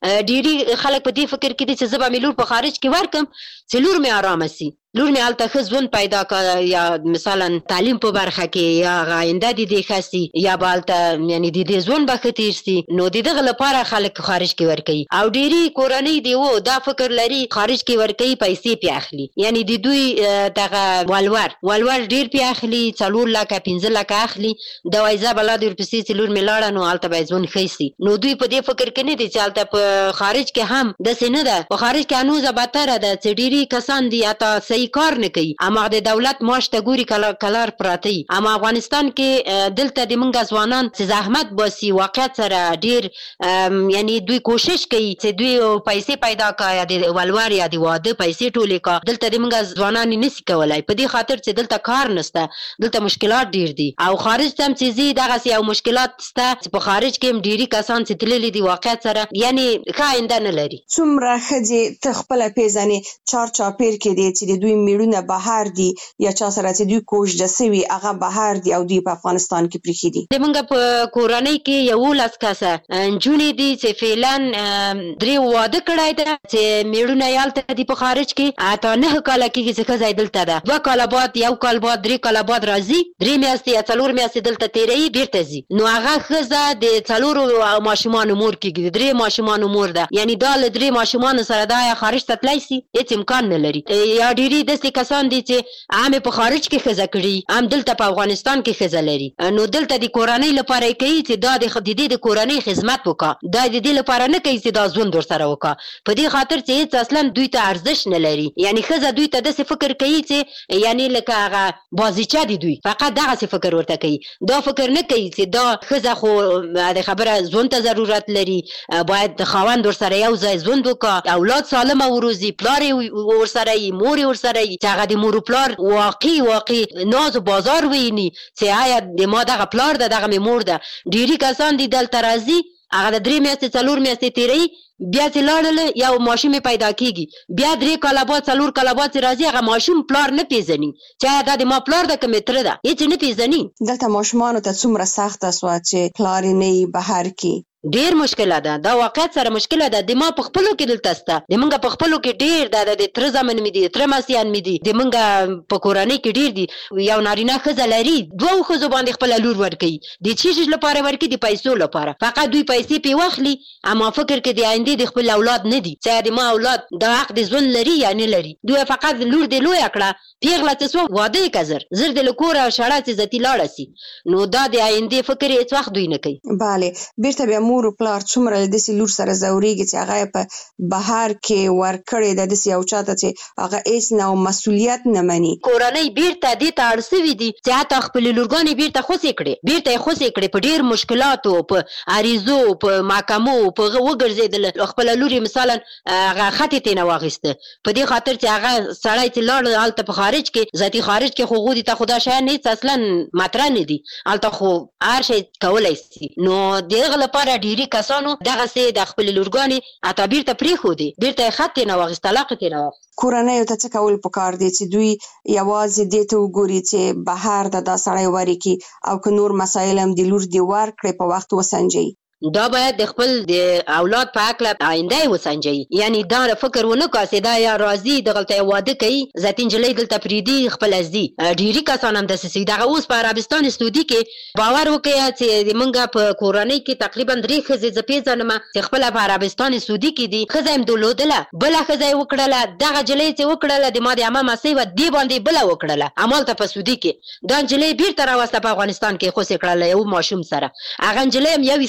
ډېرې خلک په دې فکر کې دي چې زه به مې لور په خارج کې ورکړم چې لور مې ارامه سي، لور مې هلته ښه ژوند پیدا کړه یا مثلا تعلیم په برخه کې یا آینده د دې ښه سي یا به هلته یعنې د دې ژوند به ښه تېر سي. نو د دغه لپاره خلک خارج کې ورکوي. او ډېرې کورنۍ دی و دا فکر لري خارج کې ورکوي پیسې پې اخلي، یعنې د دوی دغه ولور ولور ډېر پې اخلي، څلور لکه پنځه لکه اخلي. د وایي زه به لا د ورپسې چې لور مې لاړه نو هلته به یې ژوند ښه سي. نو دوی په دې فکر کې نه دي چې هلته په خارج کې هم داسې نه ده. په خارج کې هنوزه بدتره ده چې ډېرې کسان دي حتی صحیح کار نه کوي، اما د دولت معاش ته ګوري کلار پراته وي. اما افغانستان کې دلته د موږ ځوانان چې زحمت باسي واقعیت سره ډېر یعنی دوی کوشش کوي چې دوی پیسې پیدا کړي یا د ولور یا د واده پیسې ټولې کړي. دلته د موږ ځوانان یې نسي کولی په دې خاطر چې دلته کار نشته، دلته مشکلات ډېر دي. او خارج ته هم چې ځي دغسې یو مشکلات شته چې په خارج کې هم ډېري کسان چې تللي دي واقعیت سره یعنی ښه آینده نه لري. څومره ښځې ته خپله پېژنې چار چاپېر کې دی چې د دوی میړونه بهر دي یا چا سره چې دوی کوژده سوي هغه بهر دي او دوی په افغانستان کې پریښي دي؟ د موږ په کورنۍ کې یولس کسه نجونې دي چې فعلا درې واده کړی ده چې میړونه یې هلته دي په خارج کې، اته نهه کاله کېږي چې ښځه یې دلته ده. دوه کاله بعد یو کال بعد درې کاله بعد راځي، درې میاشتې یا څلور میاشتې دلته تېروي بېرته ځي. نو هغه ښځه د څلورو ماشومانو مور کېږي، د درې ماشومانو مور ده. یعنې دا له درې ماشومانو سره دا یا خارج ته تللی سي هېڅ امکان نه لري. یا ډېرې داسې کسان دي چې هم په خارج کې ښځه کړي هم دلته په افغانستان کې ښځه لري. نو دلته د کورنۍ لپاره یې کوي چې دا د دې د کورنۍ خدمت وکړه، دا د دې لپاره نه کوي چې دا ژوند ورسره وکړه په دې خاطر چې هېڅ اصلا دوی ته ارزښت نه لري. یعنې ښځه دوی ته داسې فکر کوي چې یعنې لکه هغه بازیچه دي، دوی فقط دغسې فکر ورته کوي. دا فکر نه کوي چې دا ښځه خو د خبره ژوند ته ضرورت لري، باید د خاوند ورسره یو ځای ژوند وکړه، اولاد سالمه وروزي، پلار یې ورسره وي، مور یې ورسره وي، چې هغه د مور و پلار واقعي واقعي ناز و بازار ویني چې آیا د ما دغه پلار ده دغه مې مور ده. ډېري کسان دي دلته راځي هغه د درې میاشتې څلور میاشتې تېروي بیا چې لاړله یو ماشوم یې پیدا کېږي، بیا درې کاله بعد څلور کاله بعد چې راځي هغه ماشوم پلار نه پېژني چې آیا دا د ما پلار ده که مې تره ده، هېڅ نه پېژني. دلته ماشومانو ته څومره سخته سوه چې پلار یې نه وي بهر کې؟ ډېر مشکله ده، دا واقعیت سره مشکله ده. د ما په خپلو کې دلته شته، د موږ په خپلو کې ډېر ده، د تره زامن مې دي، د تره ماسیان مې دي، د موږ په کورنۍ کې ډېر دي. یو نارینه ښځه لري دوو ښځو باندې خپله لور ورکوي، د څه شي لپاره ورکوي؟ د پیسو لپاره. فقط دوی پیسې پې واخلي اما فکر کې د آیندې د خپل اولاد نه دي چې د ما اولاد د حق د ژوند لري یا نه لري. دوی فقط لور دې لویه کړه پیغله چې سوه واده یې که زر زر دې له کوره شړه چې ذاتي لاړه سي. نو دا د آیندې فکر یې هېڅ وخت دوی نه کوي. بله بېرته بیا مور و پلار څومره له داسې لور سره ځورېږي چې هغه یې په بهر کې ورکړې ده داسې یو چا ته چې هغه هېڅ نه مسؤلیت نه مني. کورنۍ بېرته دې ته اړ سوي دي چې حتی خپلې لورګانې بېرته خوسې کړې بېرته یې خوسې کړې په ډېر مشکلاتو، په عریضو، په محکمو، په هغه وګرځېدله. خپله لور یې مثلا هغه خط یې ترېنه واخیسته په دې خاطر چې هغه سړی چې لاړ هلته په خارج کې ذاتي خارج کې خو هغوی ته خو دا شیان هېڅ اصلا مطرح نه دي، هلته خو هر شی کولی سي. نو د هغه لپاره ډېري کسانو دغسې د خپلې لورګانې حتی بېرته پرېښودې، بېرته یې خط ترېنه واخیست، طلاق یې ترېنه واخیست. کورنیو ته څه کول پکار دي چې دوی یوازې دې ته وګوري چې بهر ته دا سړی ورکړي او که نور مسایل هم د لور دې ورکړي په وخت وسنجوي؟ دا باید د خپل د اولاد په هکله آینده یې وسنجوي. یعنې دا فکر ونه کړه چې دا یا راځي دغلته یې واده کوي ذاتي نجلۍ دلته پرېږدي خپله ځي. ډېري کسان هم داسې سي. دغه اوس په عربستان سعودي کې باور وکړه چې زمونږ په کورنۍ کې تقریبا درې ښځې زه پېژنم چې خپله په عربستان سعودي کې دي. ښځه یې درلودله، بله ښځه یې وکړله، دغه نجلۍ چې وکړله د ما د عمه مسۍ وه دې باندې بله وکړله همالته په سعودي کې. دا نجلۍ بېرته راوسته په افغانستان کې خوسې کړله یو ماشوم سره. هغه نجلۍ هم یویشت کاله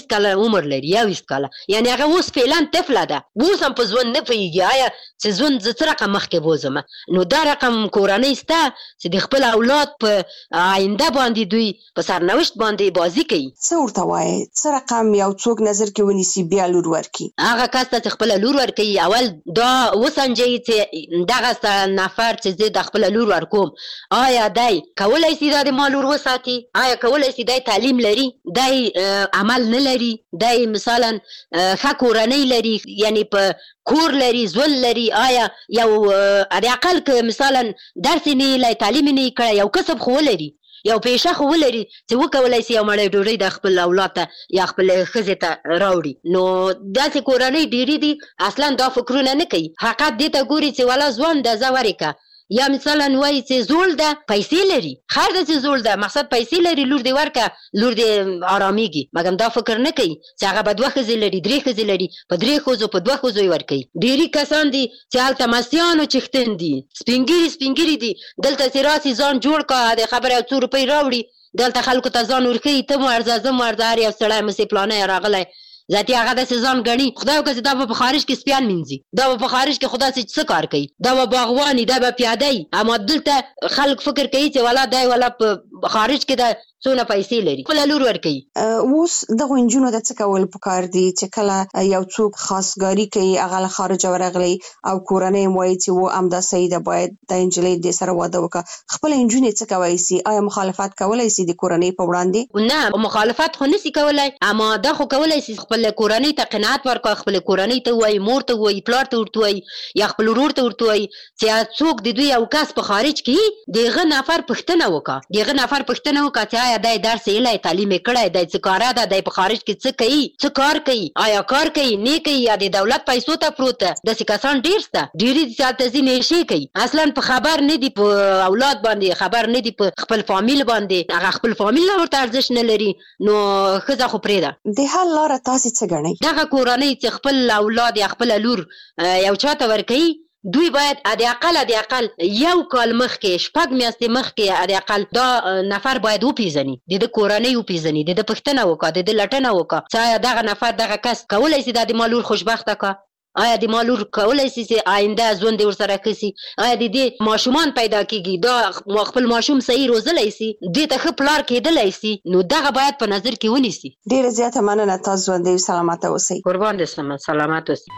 عمر لري یا ویشت کاله، یعنی هغه اوس فعلا طفله ده، اوس هم په ژوند نه پوهېږي آیا چې ژوند زه څه رقم مخکې بوځم. نو دا رقم کورنۍ شته چې د خپل اولاد په آینده باندې دوی په سرنوشت باندې بازي کوي. څه ورته وایي؟ څه رقم یو څوک نظر کې ونیسي بیا لور ورکړي؟ هغه کس ته چې خپله لور ورکوي اول دا وسنجوي چې دغه نفر چې زه د خپله لور ورکوم آیا دی کولی شي دا د ما لور وساتي؟ آیا کولی شي دی تعلیم لري؟ دی عمل نه لري؟ دی مثلا ښه کورنۍ لري، یعنی په کور لري، ژوند لري؟ آیا یو د اقل که مثلا درس یې نه ویلی، تعلیم یې نه کړی، یو کسب خو ولري، یو پیشه خو ولري چې وکولی شي یو مړی ډوډۍ د خپل اولاد ته یا خپلې ښځې ته راوړي. نو داسې کورنۍ ډېرې دي اصلا دا فکرونه نه کوي، حقیقت دې ته ګوري چې والا ځوان ده ځه ورې یا مثلا وایي چې زوړ ده پیسې لري، خیر ده چې زوړ ده مقصد پیسې لري، لور دې ورکه لور دې آرامیږي، مګر دا فکر نه کوي چې هغه به دوه ښځې لري، درې ښځې لري، په درې ښځو په دوه ښځو یې ورکوي. ډېرې کسان دي چې هلته مستیانو چښتن دي، سپین ږیري سپین ږیري دي، دلته چې راسي ځان جوړ کا د خبره یو څو روپۍ راوړي، دلته خلکو ته ځان ورښیي ته مو ارزه زه مو ارزه، هر یو سړی مسې پلانی راغلی ذاتي هغه داسې ځان ګڼي خدای وکړه چې دا به په خارج کې سپیان مینځي، دا به په خارج کې خو داسې څه کار کوي، دا به باغواني، دا به پیاده وي، اما دلته خلک فکر کوي چې والا دی والا په خارج کې دا څونه پیسې لري، خپله لور ورکوي. اوس دغو نجونو ته څه کول پکار دي چې کله یو څوک خاصګاري کوي هغه له خارجه ورغلی او کورنۍ یې وایي چې و همدا صحیح ده باید د نجلۍ دې سره واده وکړه، خپله نجونې څه کولی شي؟ آیا مخالفت کولی شي د کورنۍ په وړاندې؟ نه مخالفت خو نشي کولی، اما دا خو کولی شي خپل کورنۍ ته قناعت ورکړه، خپل کورنۍ ته وایي، مور ته وایي، پلار ته ورته وایي یا خپل ورور ته ورته وایي چې څوک د دوی یو کس په خارج کې د هغه نفر پوښتنه وکړه، د هغه نفر پوښتنه وکړه چې آیا دی درس یې تعلیم یې کړی دی، څه کاره ده، دی په خارج کې څه کوي، څه کار کوي، آیا کار کوي نه کوي یا د دولت پیسو ته پروت ده. داسې کسان ډېر شته، ډېرې دي چې هلته ځي نشې کوي، اصلا په خبر نه دي په اولاد باندې، خبر نه دي په خپل فامیل باندې، هغه خپل فامیل نه ورته ارزښت نه لري، نو ښځه خو پرېږده. د حل لاره تاسې څه ګڼئ؟ دغه کورنۍ چې خپل اولاد یا خپله لور یو چاته ورکوي دوی باید د اقل د اقل یو کال مخکې شپږ میاشتې مخکې د اقل دا نفر باید وپیژني، د ده کورنۍ وپیژني، د ده پوښتنه وکړه، د ده لټنه وکړه چې آیا دغه نفر دغه کس کولی شي دا د ما لور خوشبخته کړه، آیا د ما لور کولی شي چې آینده ژوند یې ورسره ښه شي، آیا د دې ماشومان پیدا کېږي، دا خپل ماشوم صحیح روزلی شي، دې ته ښه پلار کېدلی شي، نو دغه باید په نظر کې ونیسي. ډېره زیاته مننه، تاسو ژوندی سلامته اوسئ. قربان دې شم، سلامت اوسئ.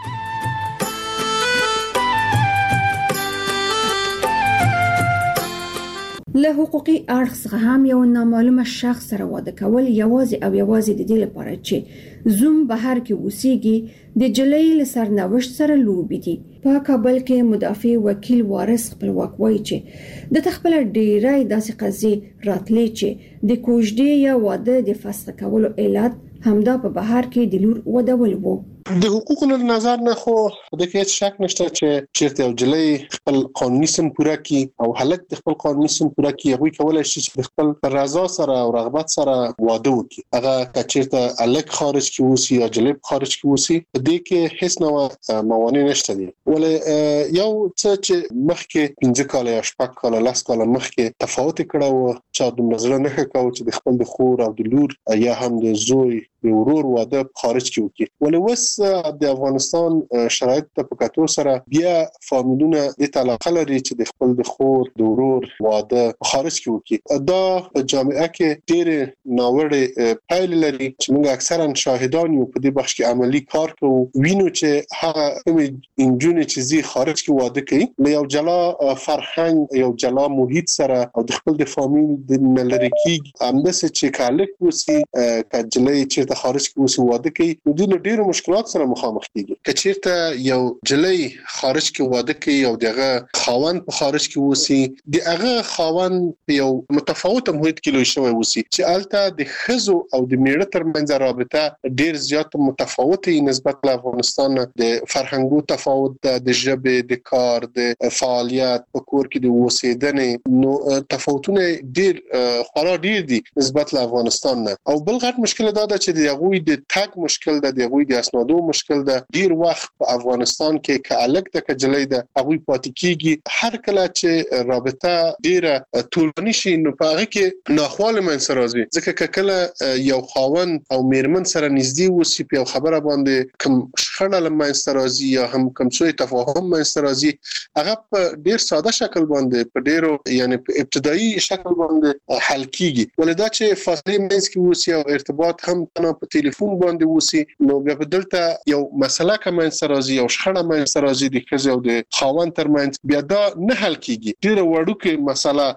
له حقوقي اړخ څخه هم یو نامعلومه شخص سره واده کول یوازې او یوازې د دې لپاره چې زوم بهر کې اوسېږي د جلۍ له سرنوشت سره لوبې دي. په کابل کې مدافع وکیل وارث خپلواک وایي چې د خپل ډیری داسې قضیې راتلې چې د کوژدې یا واده د فسخ کولو علت همدا په بهر کې د لور ودول وو. د حقوقو له نظر نه خو د هیڅ شک نشته چې چیرته یو جلۍ خپل قانوني سن پوره کی او هلک د خپل قانوني سن پوره کی هغه کولای شي چې د خپل رضا سره او رغبت سره واده وکړي. هغه چیرته هلک خارج کې وسی یا جلۍ خارج کې وسی په دې کې هیڅ نوع موانع نشته دي. ولې یو څه چې مخکې پنځه کاله یا شپږ کاله لاس کاله مخکې تفاوت کړو چې د نظر نه ښکاو چې د خپل د خور او د لور یا هم د زوی د ورور واده خارج کې وکړي. ولې وس د افغانستان شرایط ته په کتو سره بیا فامیلونه د علاقه لري چې د خپل د خور د ورور واده خارج کې وکړي. دا په جامعه کې ډېر ناوړه پایلې لري چې موږ اکثرا شاهدان یو په دې بخش کې عملی کار کوو. وینو چې هغه انجونې چې زی خارج کې واده کوي له یو جلا فرهنګ یو جلا محیط سره او د خپل د فامیل د نلری کې همداسې چې کالک وسی کجلې چې د خارج کې وسی واده کوي نو د ډېرو مشکلات سره مخامخ کیږي. کچیرته یو جلۍ خارج کې واده کوي او دغه خاوند په خارج کې وسی دغه خاوند یو متفاوت محیط کې لوي شوی وسی چې الته د خزو او د میړه ترمنځ رابطه ډېر زیات متفاوته نسبت له افغانستان د فرهنګو تفاوت د ژبې د کار د فعالیت په کور کې د اوسېدنې نو تفاوتونه ډېر خورا ډېر دي نسبت له افغانستان نه. او بل غټ مشکل دا ده چې د هغوی د تاګ مشکل ده، د هغوی د اسنادو مشکل ده. ډیر وخت په افغانستان کې کالک د کجلې ده هغوی پاتې کیږي. هر کله چې رابطه ډیره طولاني شي نو په هغه کې ناخواله منځ راځي، ځکه کله یو خاوند او میرمن سره نږدې وسی په خبره باندې کوم شخړه لمنځ راځي یا هم کوم څه تفاهم منځ راځي، هغه په ډیر ساده شکل باندې په ډیرو یعنی په ابتدایي شکل باندې حل کیږي. ولدا چې فاصله منځ کې وسی او ارتباط هم نه په ټلیفون باندې وسی نو بیا په دلته یو مسله کوم منځ راځي او شخړه منځ راځي د ښځې او د خاوند ترمنځ، بیا دا نه حل کیږي. ډیر وړوکې مسله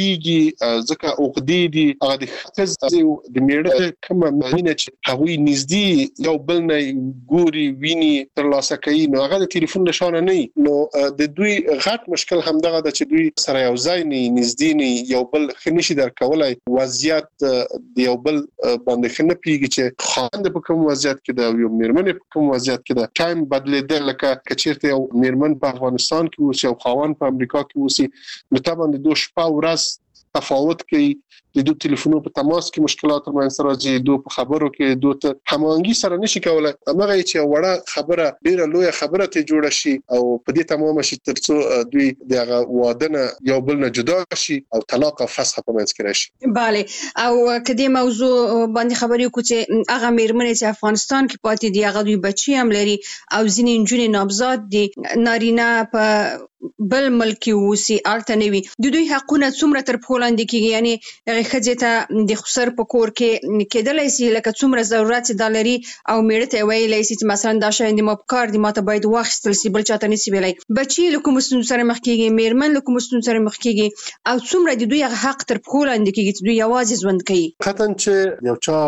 غټیږي ځکه عقدې دي هغه د ښځې د میړه کومه مینه چې هغوی نږدې یو بل نه ګوري ویني تر لاسه کوي نو هغه د ټلیفون نشانه نه. نو د دوی غټ مشکل همدغه د چې دوی سره یو ځای نه نږدې نه یو بل خنشي درکولای، وضعیت د یو بل باندې خنه پیږي چې خاوند په کوم وضعیت کې ده او یو میرمن په کوم وضعیت کې ده. ټایم بدلیدل لکه کچیرته یو میرمن په افغانستان کې اوسي او خاوند په امریکا کې اوسي نو طبعا د دوه شپه ورځ تفاوت کوي، د دوه ټلیفونونو په تماس کې مشکلات ترمنځ راځي، دوه په خبرو کې دوه ته هماهنګي سره نشي کولای. هغه چې وړه خبره ډیره لوی خبره ته جوړه شي او په دې تمام شي ترڅو دوی دغه واده نه یو بل نه جدا شي او طلاق او فسخ په منځ کې راشي. bale او کدي موضوع باندې خبرې کو چې هغه میرمنې چې افغانستان کې پاتې دي هغه دوی بچي هم لري او ځینې نجونې نابزاد دي، نارینه په بل ملک وسی الټنوي، د دوی حقونه څومره تر پولاند کېږي؟ یعنی هغه خځې ته د خسر په کور کې کېدلای شي لکه څومره ضرورت دلري او میړه ته ویلای شي چې مثلا دا شاین د مپکار د ماته باید واخستل شي بل چاته نسی ویلای. بچي له کوم ستون سره مخ کېږي، میرمن له کوم ستون سره مخ کېږي او څومره د دوی حق تر پولاند کېږي چې دوی یوازې ژوند کوي. قطعا چې یو چا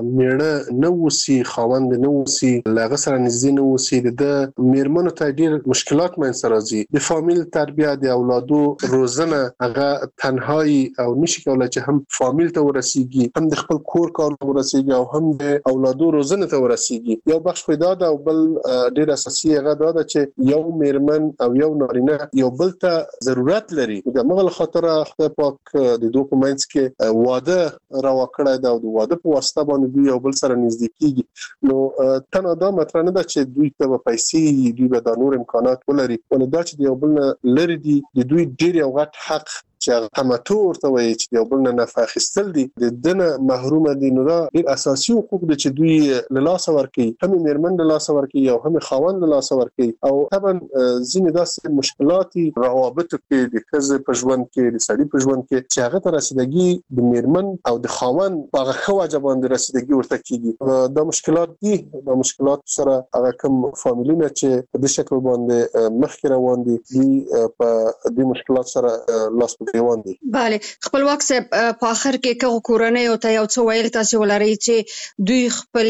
میړه نه وسی خاوند نه وسی لغه سره نږدې نه وسی د میرمنو ته ډیر مشکلات منځ راځي. د فامیل تربیه د اولادو روزنه هغه تنهایی او نشي کولای چې هم فامیل ته ورسیږي هم د خپل کور کار ورسیږي او هم د اولادو روزنه ته ورسیږي. یو بخش پیدا ده او بل ډیر اساسي هغه ده چې یو میرمن او یو نارینه یو بل ته ضرورت لري. د مغل خاطر خدای پاک د دوه کومنس کې واده راو کړی دا او د واده په واسطه باندې دوی یو بل سره نږدې کیږي. نو تنه دا مطلب نه ده چې دوی ته پیسې دوی به د نور امکانات ولري، ولدا چې یو بل لري دي د دوی ډیر یو غټ حق چې تمتع ورته وایي چې یو بل نه نفع اخیستل دي د دنه محروم دي. نو دا ډیر اساسي حقوق دي چې دوی له لاس ورکړي، هم میرمن له لاس ورکړي او هم خاوند له لاس ورکړي. او طبعا ځینې داسې مشکلات روابط کې د ښځې په ژوند کې د سړي په ژوند کې چې هغه ته رسیدګي د میرمن او د خاوند په هغه خواجه باندې رسیدګي ورته کیږي. دا مشکلات دي، دا مشکلات سره هغه کوم فامیلونه چې په دې شکل باندې مخکې روان دي دوی په دې مشکلات سره لاس bale خپلواک صاحب په اخر کې کوم کورنۍ او ته یو څه ویل تاسو ولرئ چې دوی خپل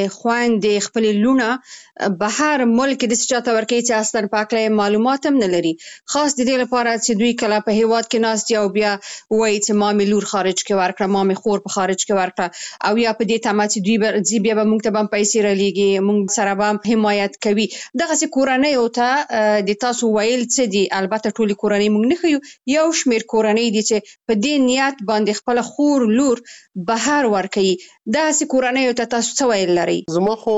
خويندې خپل لونه بهر ملک د چاته ورکې چې اصلا پاکله معلومات هم نه لري، خاص د دې لپاره چې دوی کله په هیواد کې ناس دی او بیا وایي چې ما ملور خارج کې ورکړه، ما می خور په خارج کې ورکړه او یا په دې تمه چې دوی به ځي بیا به موږ ته هم پیسې رالېږي، موږ سره به حمایت کوي. دغه سي کورنۍ او ته د تاسو ویل څه دي؟ البته ټولي کورنۍ موږ نه خو یو شمیر کورنۍ دي چې په دې نیت باندې خپل خور لور بهر ورکړي. دا سي کورنۍ او ته تاسو څه ویل لري؟ زما خو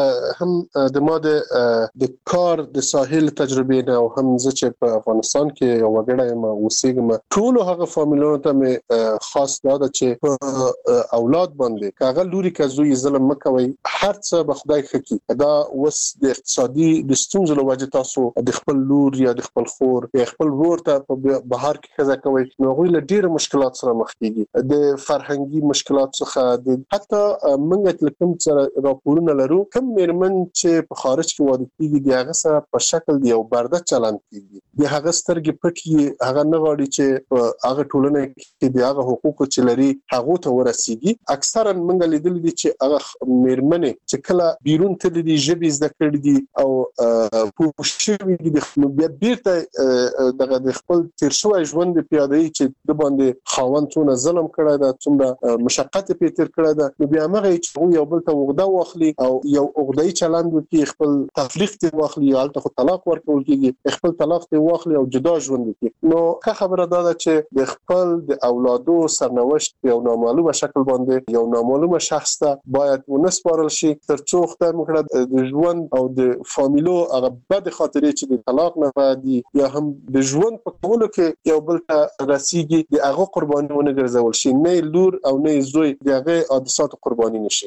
هم د ما د کار د ساحل تجربه نه او هم زه چې په افغانستان کې یو وګړی ما اوسېږم ټول هغه فامیلونو ته مې خاص دا ده چې په اولاد باندې کاغه لوري کزوی ظلم مکوي، هر څه به خدای خکې. دا وس د اقتصادي د ستونزو له وجې تاسو د خپل لور یا د خپل خور یا خپل ورور ته په بهر کې خزه کوي نو غوي له ډېر مشکلات سره مخ کیږي، د فرهنګي مشکلات څخه د حتی منګت لکم سره راپورونه لرو کوم میرمن چې په خارج کې واده کیږي د هغه سره په شکل دی او برده چلند کیږي، د هغه سترګې پټي هغه نه غواړي چې هغه ټولنه کې د هغه حقوق چې لري هغه ته ورسیږي. اکثرا منګ لیدل دي چې هغه میرمن چې کله بیرون ته د ژبې زده کړې دي او پوښتنه دي د بیا بیرته دغه خپل تیر شوی ژوند پیاده چې د باندې خاوند څونه ظلم کړی دا څومره مشقت په تیر کړی دا نو بیا هغه چې یو بل ته وغدا واخلي او یو وغدای چلند وکړي خپل تفریق ته واخلي یا الته طلاق ورکول کیږي، خپل طلاق ته واخلي او جدا ژوند وکړي. نو که خبره دا ده چې د خپل د اولادو سرنوشت یو نامعلومه شکل باندې یو نامعلومه شخص ته باید ونسپارل شي ترڅو خدای مکړه د ژوند او د فامیلو هغه بد خاطرې چې د طلاق نه بعد یا هم د ژوند په کولو کې یو بل ته رسیږي د هغه قرباني ونه ګرځول شي، نه لور او نه زوی د هغه حادثات قرباني نشي.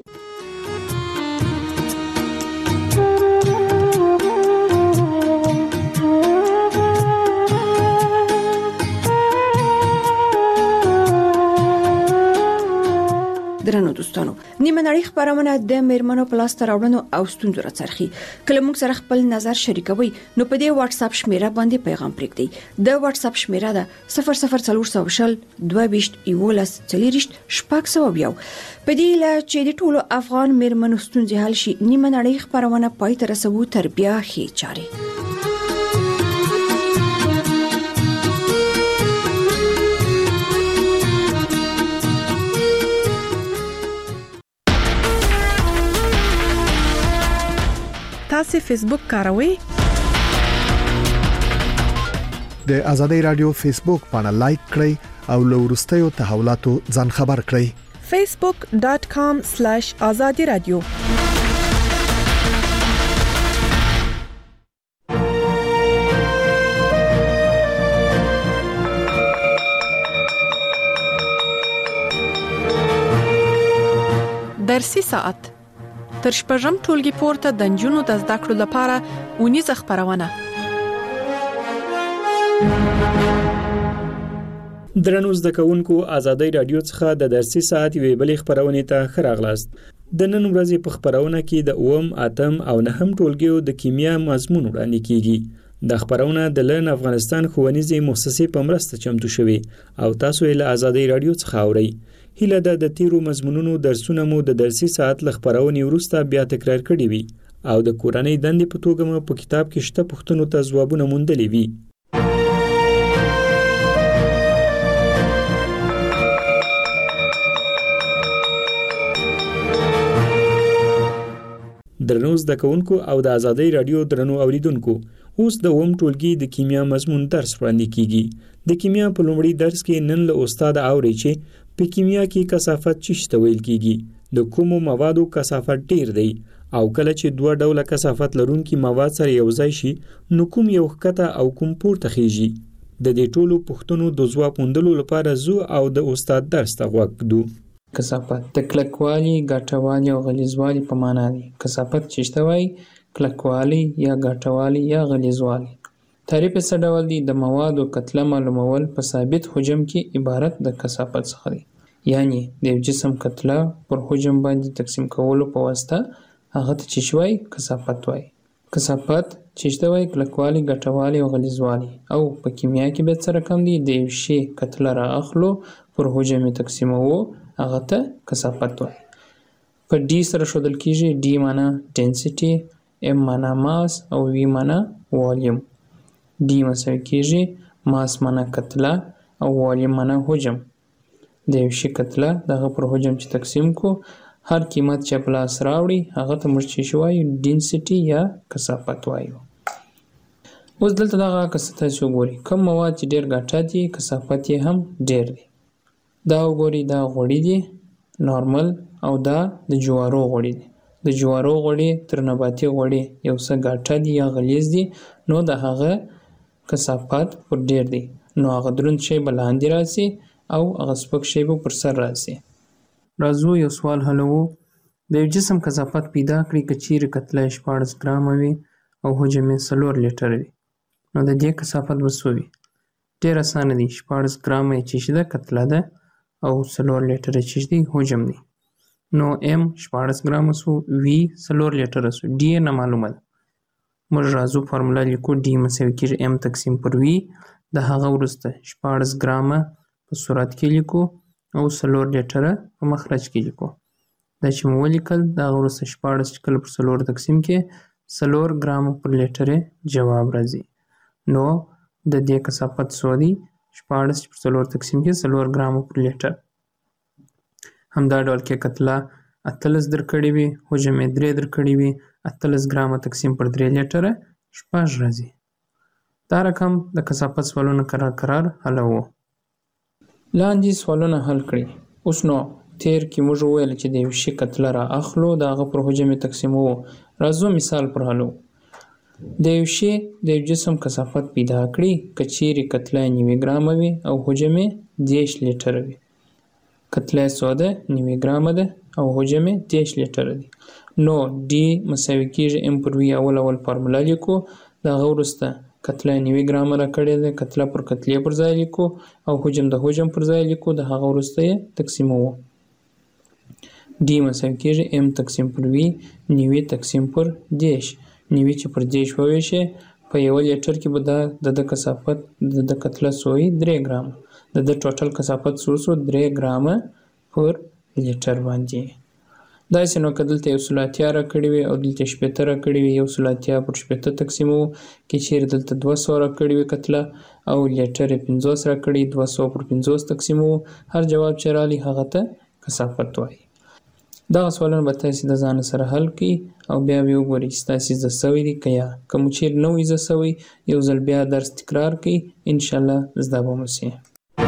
درنو دوستانو، نیمه نړۍ خبرونه د میرمنو په لاس ته راوړنو او ستونزو راڅرخي. کله موږ سره خپل نظر شریکوي نو په دې واتس اپ شمیره باندې پیغام پرېږدئ. د واتس اپ شمیره ده صفر صفر څلور سوه شل دوه ویشت یولس څلېرویشت شپږ سوه یو. په دې له چې د ټولو افغان میرمنو ستونزې حل شي، نیمه نړۍ خبرونه پای ته رسوو تر بیا ښې چارې. تاسو فیسبوک کاروئ؟ د ازادي رادیو فیسبوک باندې لایک کړئ او له وروستیو تحولاتو ځان خبر کړئ. facebook dot com slash azadi radio. درسي ساعت تر شپږم ټولګي پورته د نجونو د زده کړو لپاره ونیزه خبرونه. درنو زده کوونکو، ازادي رادیو څخه د درسي ساعت یوې بلې خبرونه ته ښه راغلاست. د نن ورځې په خبرونه کې د اووم، اتم او نهم ټولګیو د کیمیا مضمون وړاندې کیږي. د خبرونه د لن افغانستان ښوونیزې مؤسسې په مرسته چمتو شوې او تاسو یې له ازادي رادیو څخه اورئ. هیله ده د تیرو مضمونونو درسونه مو د درسي ساعت له خبرونې وروسته بیا تکرار کړي وي او د کورنۍ دندې په توګه مو په کتاب کې شته پوښتنو ته ځوابونه موندلي وي. درنو زده کوونکو او د ازادي رادیو درنو اوریدونکو، اوس د اووم ټولګي د کیمیا مضمون درس وړاندې کیږي. د کیمیا په لومړي درس کې نن له استاد اوري چې په کیمیا کې کثافت څه ویل کیږي، د کومو موادو کثافت ډیر دی او کله چې دوه ډوله کثافت لرونکي مواد سره یو ځای شي نو کوم یو ښکته او کوم پورته خیږي. د دې ټولو پوښتنو د ځواب موندلو لپاره زو او د استاد درس ته غوږ ږدو. کثافت د کلکوالي، ګټوالي او غلیظوالي په معنا دی. کثافت څه وایي؟ کلکوالي یا ګټوالي یا غلیظوالي. تعریف یې څه ډول دی؟ د موادو کتله معلومول په ثابت حجم کې عبارت د کثافت څخه دی. یعنی د یو جسم کتله پر حجم باندې تقسیم کولو په واسطه هغه ته څه وایي؟ کثافت وایي. کثافت څه وایي؟ کلکوالي، ګټوالي او غلیظوالي. او په کیمیا کې به څه رقم دی؟ د یو شی کتله را اخلو پر حجم تقسیموو هغه ته کثافت وایي. په ډي سره ښودل کیږي. ډي معنا ډینسټي، ام معنا ماس او وی معنا والیوم. ډي مساوي کیږي ماس معنا کتله او والیوم معنا حجم. د یو شي کتله دغه پر حجم چې تقسیم کو هر قیمت چې په لاس راوړي هغه ته موږ څه وایو؟ ډینسټي یا کثافت وایو. اوس دلته دغه کثافت وګورئ. کوم مواد چې ډیر ګټه دي کثافت یې هم ډیر دی. دا وګورئ، دا غوړي دي نارمل او دا د جوارو غوړي دي. د جوارو غوړي تر نباتي غوړي یو څه ګټه دي یا غلیظ دي، نو د هغه کثافت پر ډیر دی. نو هغه دروند شی به لاندې راسي او هغه سپک شی به پر سر راسي. راځو یو سوال حلوو. د یو جسم کثافت پیدا کړئ که چیرې کتله شپاړس ګرامه وي او حجم یې څلور لیټره وي، نو د دې کثافت به څه وي؟ ډېر اسانه دی. شپاړس ګرامه یې چې ده کتله ده او څلور لیټره چې دی حجم دی. نو ام شپاړس ګرامه سو، وی څلور لیټره سو، ډي نه معلومه ده. موږ راځو فارموله لیکو. ډي مساوي کېږي ام تقسیم پر وی. د هغه وروسته شپاړس ګرامه په صورت کې لیکو او څلور لیټره په مخرج کې لیکو. دا چې مو ولیکل د هغه وروسته شپاړس چې کله پر څلور تقسیم کې څلور ګرامه پر لیټره جواب راځي. نو د دې کثافت څو دی؟ شپاړس پر څلور تقسیم کې څلور ګرامه پر لیټر. همدا ډول کې کتله اتلس درکړې وي، حجم یې درې درکړې وي، اتلس ګرامه تقسیم پر درې لیټره شپږ راځي. دا رقم د کثافت سوالونه قرار قرار حلوو. لاندې سوالونه حل کړئ. اوس نو تیر کې موږ وویل چې د یو شي کتله را اخلو د هغه پر حجم یې تقسیموو. راځو مثال پر حلو. د یو شي د یو جسم کثافت پیدا کړئ که چیرې کتله یې نوي ګرامه وي او حجم یې دېرش لیټره وي. کتله یې څو ده؟ نوي ګرامه ده او حجم یې دېرش لیټره دی. نو ډي مساوي کېږي ام پر وي اول اول فارموله لیکو. د هغه وروسته کتله یې نوي ګرامه راکړې ده، کتله پر کتلې پر ځای لیکو او حجم د حجم پر ځای لیکو. د هغه وروسته یې تقسیموو. ډي مساوي کېږي ام تقسیم پر وي نوي تقسیم پر دېرش. نوي چې پر دېرش وویشې په یوه لیټر کې به دا د ده کثافت د ده کتله څو وي؟ درې ګرامه. د ده ټوټل کثافت څو شو؟ درې ګرامه پر لیټر باندې. داسې نو که دلته یو سل اتیا راکړې وي او دلته شپېته راکړې وي، یو سل اتیا پر شپېته تقسیموو. که چیرې دلته دوه سوه راکړې وي کتله او لیټر یې پنځوس راکړي، دوه سوه پر پنځوس تقسیموو. هر جواب چې راغلی هغه ته کثافت وایي. دغه سوالونه به تاسې د ځان سره حل کړئ او بیا به وګورئ چې ستاسې زده سوي دي که یا. که مو چیرې نه وي زده سوی یو ځل بیا درس تکرار کړئ، انشاءالله زده به مو سي.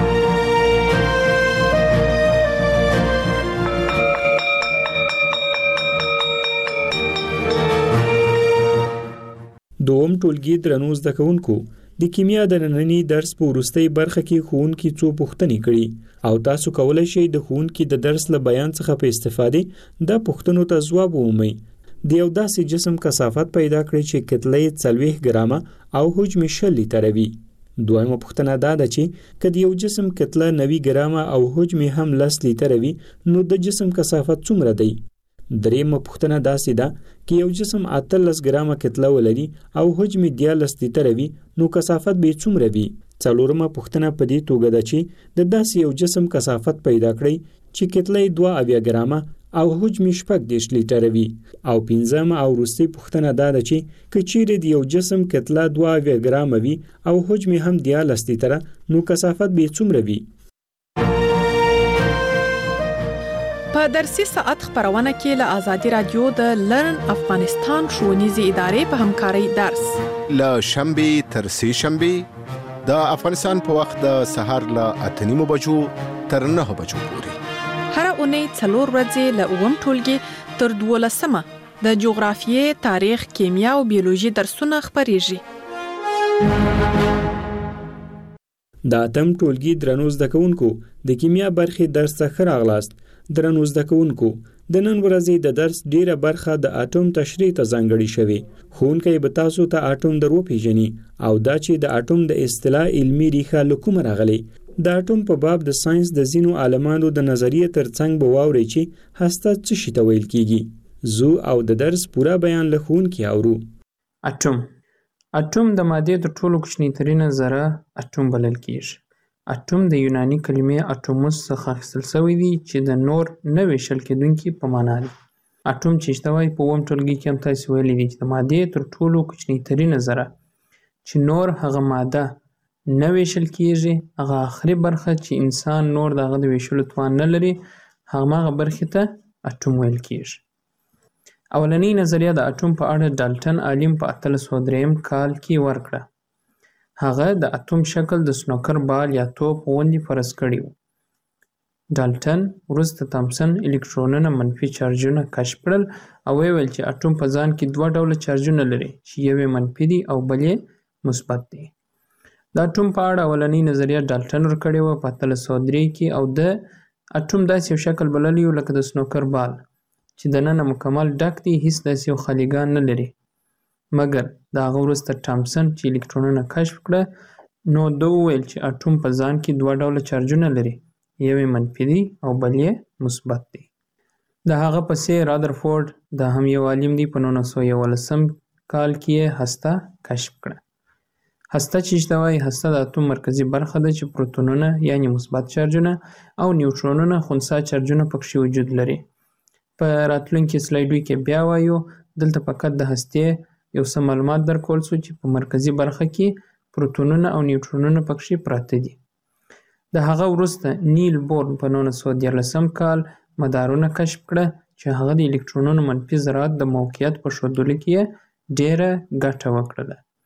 دوم ټولګي درنو زده کوونکو، د کیمیا د ننني درس په وروستۍ برخه کې ښوونکي څو پوښتنې کړي او تاسو کولی شئ د ښوونکي د درس له بیان څخه په استفادې دا پوښتنو ته ځواب ومومئ. د یو داسې جسم کثافت پیدا کړئ چې کتله یې څلوېښت ګرامه او حجم یې شل لیټره وي. دویمه پوښتنه دا ده چې که د یو جسم کتله نوي ګرامه او حجم یې هم لس لیټره وي نو د جسم کثافت څومره دی؟ دریمه پوښتنه داسې ده که یو جسم اتلس ګرامه کتله ولري او حجم یې دیارلس لیټره وي نو کثافت به یې څومره وي؟ څلورمه پوښتنه په دې توګه ده چې د داسې یو جسم کثافت پیدا کړئ چې کتله یې دوه اویا ګرامه او حجم یې شپږ دېرش لیټره وي. او پنځمه او وروستۍ پوښتنه دا ده چې که چیرې د یو جسم کتله دوه اویا ګرامه وي او حجم یې هم دیارلس لیټره نو کثافت به یې څومره وي؟ په درسي ساعت خبرونه کې له آزادي رادیو د لرن افغانستان ښوونیزې ادارې په همکارۍ درس له شنبې تر سې شنبې د افغانستان په وخت د سهار له اته نیمو بجو تر نهو بجو پورې. هر اونۍ څلور ورځې له اووم ټولګي تر دولسمه د جغرافیې، تاریخ، کیمیا او بیولوژي درسونه خپریږي. د اتم ټولګي درنو زده کوونکو، د کیمیا برخې درس ته ښه راغلاست. درنو زده کوونکو، د نن ورځې د درس ډیره برخه د اټوم تشریح ته ځانګړې شوې. ښوونکی به تاسو ته اټوم در وپیژني او دا چې د اټوم د اصطلاح علمي ریښه له کومه راغلې. د اټوم په باب د ساينس د ځینو عالمانو د نظریې ترڅنګ به واورئ چې هسته څه شي ته ویل کیږي. زو او د درس پوره بیان له ښوونکي اورو. اټوم اټوم د مادې تر ټولو کوچنی ترینه ذره اټوم بلل کیږي. اټوم د یوناني کلمې اټوموس څخه اخیستل شوی دی چې د نور نه ویشل کېدونکي په معنا دی. اټوم چې شته وایي په اووم ټولګي کې هم تاسې ویلي دي چې د مادې تر ټولو کوچنی ترینه ذره چې نور هغه ماده نه ویشل کیږي، هغه آخري برخه چې انسان نور د هغه د ویشلو توان نه لري، هماغه برخې ته اټوم ویل کیږي. اولنۍ نظریه د اټوم په اړه ډالټن عالم په اتلس سوه درېیم کال کې ورکړه. هغه د اټوم شکل د سنوکر بال یا توپ غوندې فرض کړی و. ډالټن وروسته تامسن الکترونونه منفي چارجونه کشف کړل او ویل چې اټوم په ځان کې دوه ډوله چارجونه لري چې یو یې منفي دی او بل یې مثبت دی. د اټوم په اړه اولنۍ نظریه ډالټن ورکړې وه په اتلس سوه درې کې او د اټوم داسې یو شکل بللی و لکه د سنوکر بال چې دننه مکمل ډک دی، هیڅ داسې یو خالیګان نه لري. مګر د هغه وروسته ټامسن چې الکترونونه کشف کړه نو ده وویل چې اټوم په ځان کې دوه ډوله چارجونه لري، یو یې منفي دی او بل یې مثبت دی. د هغه پسې رادرفورد دا هم یو عالم دی په نولس سوه یولسم کال کې یې هسته کشف کړه. هسته چې شته وایي هسته د اټوم مرکزي برخه ده چې پروتونونه یعنی مثبت چارجونه او نیوټرونونه خنثی چارجونه پکښې وجود لري. په راتلونکي سلایډو کې بیا وایو. دلته فقط د هستې یو څه معلومات درکول شو چې په مرکزي برخه کې پروتونونه او نیوټرونونه پکښې پراته دي. د هغه وروسته نیل بورن په نولس سوه دیارلسم کال مدارونه کشف کړه چې هغه د الکترونونو منفي ذرات د موقعیت په ښودلو کې یې ډېره ګټه وکړله.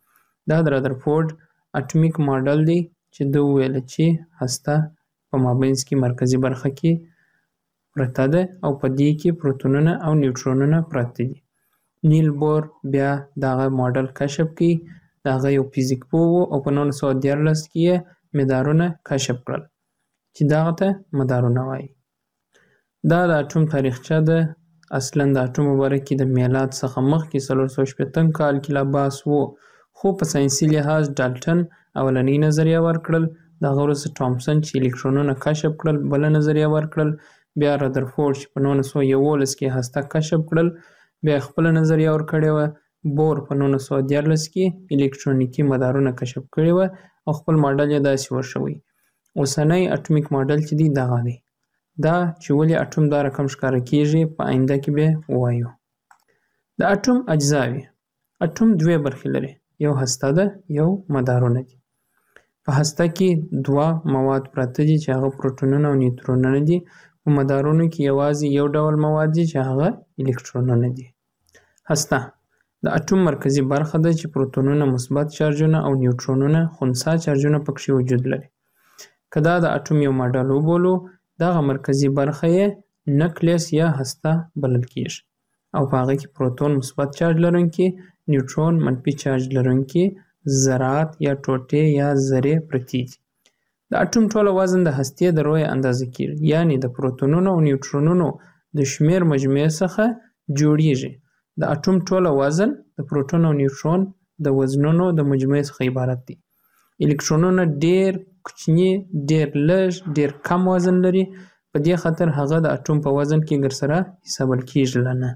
دا د رادرفورد اټومیک ماډل دی چې دوی ویل چې هسته په مابینځ کې مرکزی برخه کې پرته ده او په دې کې پروتونونه او نیوټرونونه پراته دي. نیل بور بیا دغه ماډل کشف کړي. دغه یو فزیک پوه و او په نولس سوه دیارلس کې یې مدارونه کشف کړل چې دغه ته مدارونه وایي. دا د اټوم تاریخچه ده. اصلا د اټوم په باره کې د میلاد څخه مخکې څلور سوه شپېتم کال کې لا بحث و، خو په ساینسي لحاظ ډالټن اولنۍ نظریه ورکړل. دغه وروسته ټامسن چې الکترونونه کشف کړل بله نظریه ورکړل. بیا رادرفورد چې په نولس سوه یولس کې هسته کشف کړل بیا خپله نظریه ورکړې وه. بور په نولس سوه دیارلس کې الکترونیکي مدارونه کشف کړي وه او خپل ماډل یې داسې ورشوی. اوسنی اټومیک ماډل چې دی دغه دی. دا چې ولې اټوم دا رقم ښکاره کیږي په آینده کې به ووایو. د اټوم اجزاوې. اټوم دوې برخې لري، یو هسته ده یو مدارونه دي. په هسته کې دوه مواد پراته دي چې هغه پروټونونه او نیوترونونه دي. په مدارونو کې یوازې یو ډول مواد دي چې هغه الکترونونه دي. هسته د اټوم مرکزی برخه ده چې پروتونونه مثبت چارجونه او نیوټرونونه خنثی چارجونه پکې وجود لري. که دا د اټوم یو ماډل وبولو دغه مرکزی برخه یې نکلیس یا هسته بلل کیږي او په هغه کې پروتون مثبت چارج لرونکي، نیوټرون منفي چارج لرونکي ذرات یا ټوټې یا ذرې پرتې دي. د اټوم ټوله وزن د هستې د رویې اندازه کیږي، یعنی د پروتونونو او نیوټرونونو د شمیر مجموعې څخه جوړیږي. د اټوم ټوله وزن د پروټون او نیوټرون د وزنونو د مجموعې څخه عبارت دی. الکترونونه ډیر کوچني، ډیر لږ، ډیر کم وزن لري. په دې خاطر هغه د اټوم په وزن کې ګرسره حسابل کیږي نه.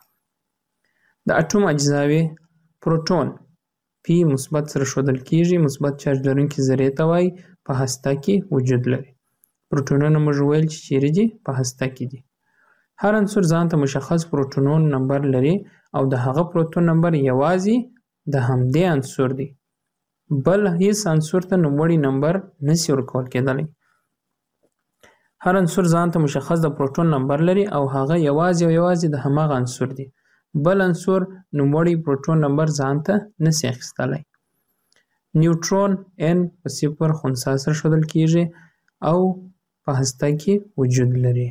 د اټوم اجزاوې. پروټون پی مثبت سره ښودل کیږي، مثبت چارج لرونکي ذرې ته وایي. په هسته کې وجود لري. پروټونونه موږ ویل چې چیرې دي؟ په هسته کې دي. هر عنصر ځان ته مشخص پروټونون نمبر لري او د هغه پروټون نمبر یوازې د همدې عنصر دی، بل هیڅ عنصر ته نوموړی نمبر نشي ورکول کېدلی. هر عنصر ځان ته مشخص د پروټون نمبر لري او هغه یوازې او یوازې د هماغه عنصر دی، بل عنصر نوموړی پروټون نمبر ځان ته نشي اخیستلی. نیوټرون ان په صفر خنثی سره ښودل کیږي او په هسته کې وجود لري.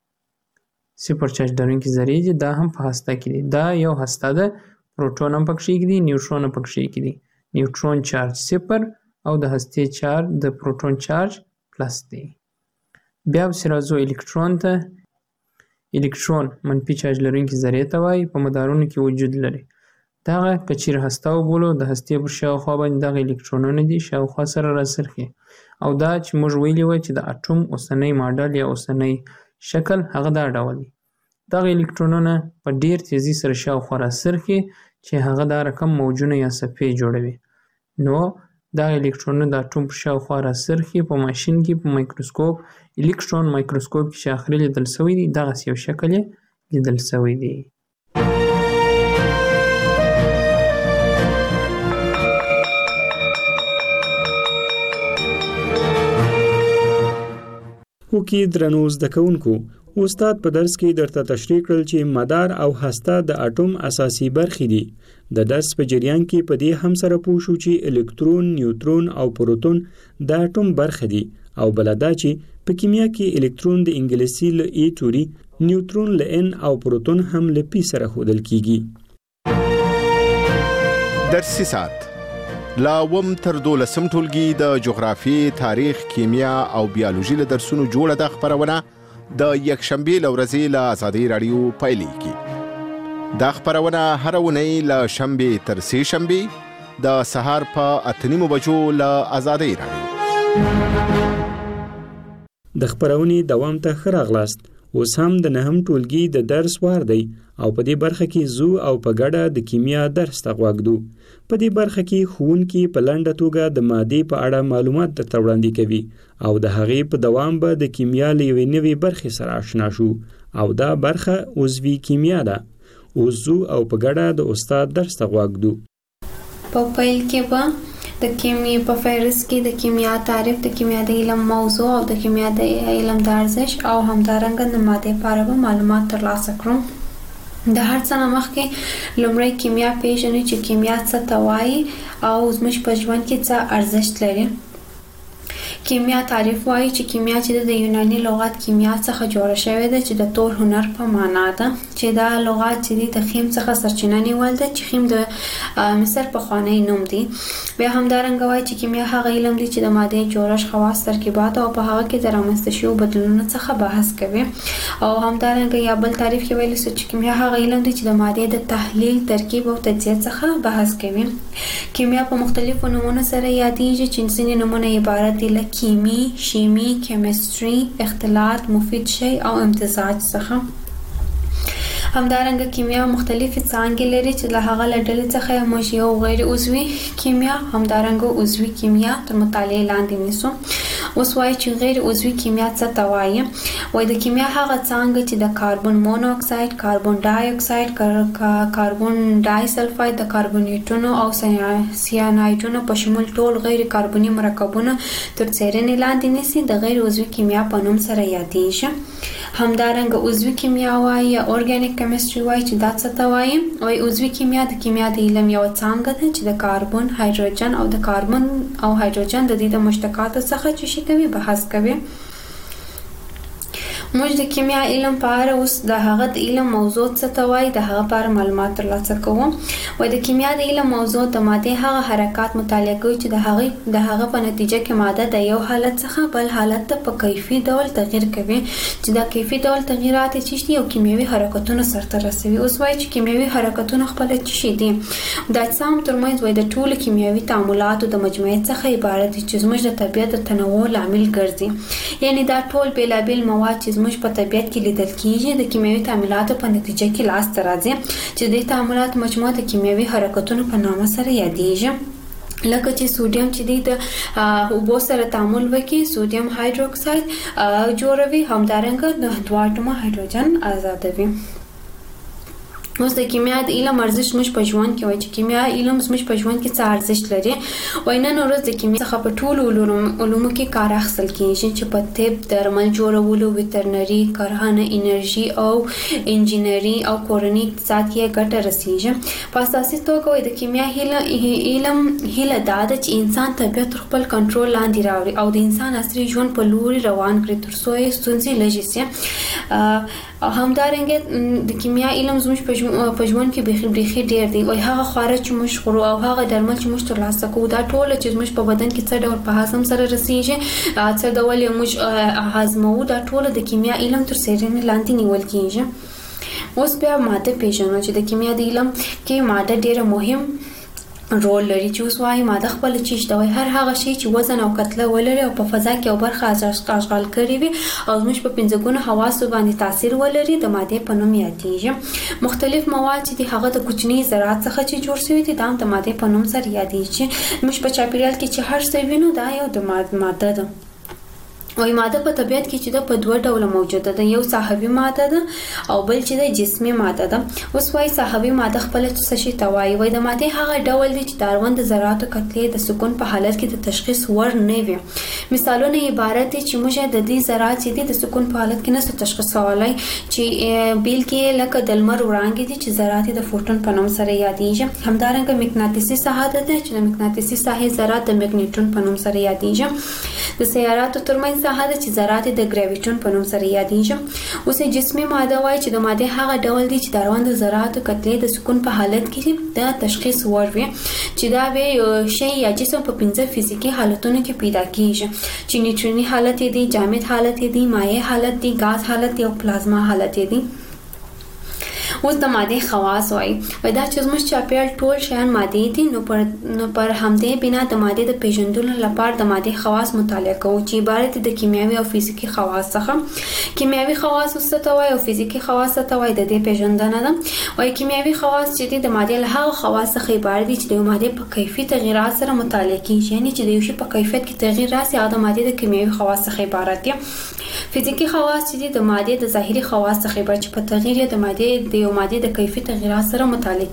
صفر چارج لرونکي ذرې دي، دا هم په هسته کې دي. دا یو هسته ده، پروټون هم پکې کې دي، نیوټرون هم پکې کې دي. نیوټرون چارج صفر او د هستې چارج د پروټون چارج پلس دی. بیا پسې راځو الکترون ته. الکترون منفي چارج لرونکي ذرې ته وایي، په مدارونو کې وجود لري. دغه که چیرې هسته وبولو د هستې پر شاوخوا باندې دغه الکترونونه دي شاوخوا سره راڅرخي او دا چې موږ ویلي وای چې د اټوم اوسنی ماډل یا اوسنی شکل هغه دا ډول دی. دغه الکترونونه په ډیر تیزی سره شاوخوا راڅرخي چې هغه دا رقم موجونه یا صفحې جوړوي. نو دغه الکترونونه د اټوم په شاوخوا راڅرخي. په ماشین کې په مایکروسکوپ الکترون مایکروسکوپ کې چې اخري لیدل شوی دی دغسې یو شکل یې لیدل شوی دی. وکي درنو زده کوونکو، استاد په درس کې درته تشریح کړل چې مدار او هسته د اټوم اساسي برخې دي. د درس په جریان کې په دې هم سره پوه شو چې الکترون، نیوترون او پروتون د اټوم برخې دي او بل دا چې په کیمیا کې الکترون د انګلیسي له ای توري، نیوترون له ان او پروتون هم له پی سره ښودل کیږي. درسي ساعت لا وم تر دولسم ټولګي د جغرافي، تاریخ، کیمیا او بیولوژي له درسونو جوړه د خبرونه د یکشنبه له ورځې له آزادۍ رادیو پیلېږي. دا خبرونه هر اونۍ له شنبه تر سه شنبه د سهار په اته نیمو بجو له آزادۍ رادیو. د خبرونې دوام ته ښه راغلاست. اوس هم د نهم ټولګي د درس وار دی او په دې برخه کې زو او په ګډه د کیمیا درس ته غوږ دو. په دې برخه کې ښوونکي په لنډه توګه د مادې په اړه معلومات درته وړاندې کوي او د هغې په دوام به د کیمیا له یوې نوې برخې سره آشنا شو او دا برخه عضوي کیمیا ده. اوس زو او په ګډه د استاد درس ته غوږ دو. په پیل کې به د کیمیا په فهرست کې د کیمیا تعریف، د کیمیا د علم موضوع او د کیمیا د علم د ارزښت او همدارنګه د مادې په اړه معلومات ترلاسه کړو. د هر څه نه مخکې لومړی کیمیا پیژنو چې کیمیا څه ته وایي او زموږ په ژوند کې څه ارزښت لري. کیمیا تعریف وایي چې کیمیا چې د یوناني لغت کیمیا څخه جوړه شوې ده چې د تور هنر په معنا ده، چې دا لغت چې د خیم څخه سرچینه نیول ده چې خیم د مصر پخوانی نوم دی. بیا همدارنګه وایي چې کیمیا هغه علم دی چې د مادې جوړښت، خواص، ترکیبات او په هغه کې د رامنځته شویو بدلونونو څخه بحث کوي. او همدارنګه یا بل تعریف کې ویل چې کیمیا هغه علم دی چې د مادې د تحلیل، ترکیب او تجزیه څخه بحث کوي. کیمیا په مختلفو نومونو سره یادېږي چې ځینې نومونه عبارت دي له کیمی، شیمی، کیمستري، اختلاط، مفید شی او امتزاج څخه. همدارنګه کیمیا مختلفې څانګې لري چې له هغه له ډلې څخه موږ یو غیر عضوي کیمیا، همدارنګه عضوي کیمیا تر مطالعې لاندې نیسو. اوس وایي چې غیر عضوي کیمیا څه ته وایي. وایي د کیمیا هغه څانګه چې د کاربن مونو اکساید، کاربن ډای اکساید، کاربن ډای سلفاید، د کاربونیټونو او سیانایډونو په شمول ټول غیر کاربني مرکبونه تر څیړنې لاندې نیسي، د غیر عضوي کیمیا په نوم سره یادېږي. همدارنګه عضوي کیمیا وایي یا اورګانیک کیمستري وایي چې دا څه ته وایي. وایي عضوي کیمیا د کیمیا د علم یو څانګه ده چې د کاربن، هایدروجن او د کاربن او هایدروجن د دې د مشتقاتو څخه چې شي کوي بحث کوي. موږ د کیمیا علم په اړه اوس د هغه د علم موضوع څه ته وایي د هغه په اړه معلومات ترلاسه کوو. وایي د کیمیا د علم موضوع د مادې هغه حرکات مطالعه کوي چې د هغه د هغه په نتیجه کې ماده د یو حالت څخه بل حالت ته په کیفي ډول تغیر کوي، چې دا کیفي ډول تغیرات چې دي او کیمیاوي حرکتونه سرته رسوي. اوس وایي چې کیمیاوي حرکتونه خپل څه دي. د اجسام ترمنځ وایي د ټولو کیمیاوي تعاملاتو د مجموعې څخه عبارت دي چې زموږ د طبیعت د تنوع لامل ګرځي. یعنی دا ټول بیلابیل مواد چې زموږ په طبیعت کې لیدل کیږي د کیمیاوي تعاملاتو په نتیجه کې لاس ته راځي، چې د تعاملات مجموعه د کیمیاوي حرکتونو په نامه سره یادېږي. لکه چې سوډیم چې د اوبو سره تعامل وکړي سوډیم هایدروکساید جوړوي، همدارنګه د دوه اټومه هایدروجن آزادوي. اوس د کیمیا د علم ارزښت موږ په ژوند کې وایي چې کیمیا علم موږ په ژوند کې څه ارزښت لري. وایي نن ورځ د کیمیا څخه په ټولو علومو کې کار اخیستل کیږي چې په طب، درمل جوړولو، ویترنري، کرهڼه، انرژي او انجینري او کورني اقتصاد کې ګټه رسیږي. په اساسي توګه وایي د کیمیا علم هیله دا ده چې انسان طبیعت تر خپل کنټرول لاندې راوړي او د انسان عصري ژوند په لوري روان کړي تر څو یې ستونزې لږې شي. همدارنګه د کیمیا علم زموږ په په ژوند کې بیخي بیخي ډیر دی. وایي هغه خواړه چې موږ خورو او هغه درمل چې موږ ترلاسه کوو دا ټول چې موږ په بدن کې څه ډول په هضم سره رسیږي، څه ډول موږ هضموو، دا ټول د کیمیا علم تر څیړنې لاندې نیول کیږي. اوس بیا ماده پیژنو چې د کیمیا د علم کې ماده ډیره مهم رول لري. چې اوس وایي ماده خپل چیز ده، وایي هر هغه شی چې وزن او کتله ولري او په فضا کې یو برخه اشغال کړي وي او زموږ په پنځه ګونو حواسو باندې تاثیر ولري د مادې په نوم یادېږي. مختلف مواد چې دي هغه د کوچني ذرات څخه چې جوړ شوي دي دا هم د مادې په نوم سره یادېږي. موږ په چاپیریال کې چې هر څه وینو دا یو د ماده ده. وایي ماده په طبیعت کې چې ده په دوه ډوله موجوده ده، یو ساحوي ماده ده او بل چې ده جسمي ماده ده. اوس وایي ساحوي ماده خپله څه شي ته وایي. وایي د مادې هغه ډول دی چې د اړوند د ذراتو کتلې د سکون په حالت کې د تشخیص وړ نه وي. مثالونه عبارت دي چې موږ د دې ذرات چې دي د سکون په حالت کې نشو تشخیصولی، چې بیل کې لکه د لمر وړانګې دي چې ذرات د فوټون په نوم سره یادېږي. همدارنګه مقناطیسي ساحه ده چې د مقناطیسي ساحې ذرات د میګنیټون په نوم سره یادېږي. د سیاراتو ترمنځ ساحه ده چې ذرات د ګریویټون په نوم سره یادېږي. اوس جسمي ماده وایي چې د مادې هغه ډول دی چې د اړوند ذراتو کتلې د سکون په حالت کې د تشخیص وړ وي، چې دا به شی یا جسم په پنځه فزیکي حالتونو کې پیدا کیږي، چې نیوټروني حالت دی، جامد حالت دی، مایع حالت دی، غاز حالت دی او پلازما حالت دی. اوس د مادې خواص وایي. دا چې زموږ چاپیریال ټول شیان مادې دي، نو پر نو پر همدې بنا د مادې د پیژندلو لپاره د مادې خواص مطالعه کوو چې عبارت د کیمیاوي او فزیکي خواص څخه. کیمیاوي خواص څه ته وایي او فزیکي خواص څه ته وایي د دې پیژندنه ده. وایي کیمیاوي خواص چې د مادې له هغه خواص څخه عبارت دي چې د مادې په کیفي تغیرات سره مطالعه کیږي، یعنی چې د یو شی په کیفیت کې تغیر راسي هغه د مادې د کیمیاوي خواص څخه عبارت دي. فزیکي خواص چې د مادې د ظاهري خواص څخه عبارت چې په تغیر د مادې د یو مادې د کیفي تغیرات سره مطالعه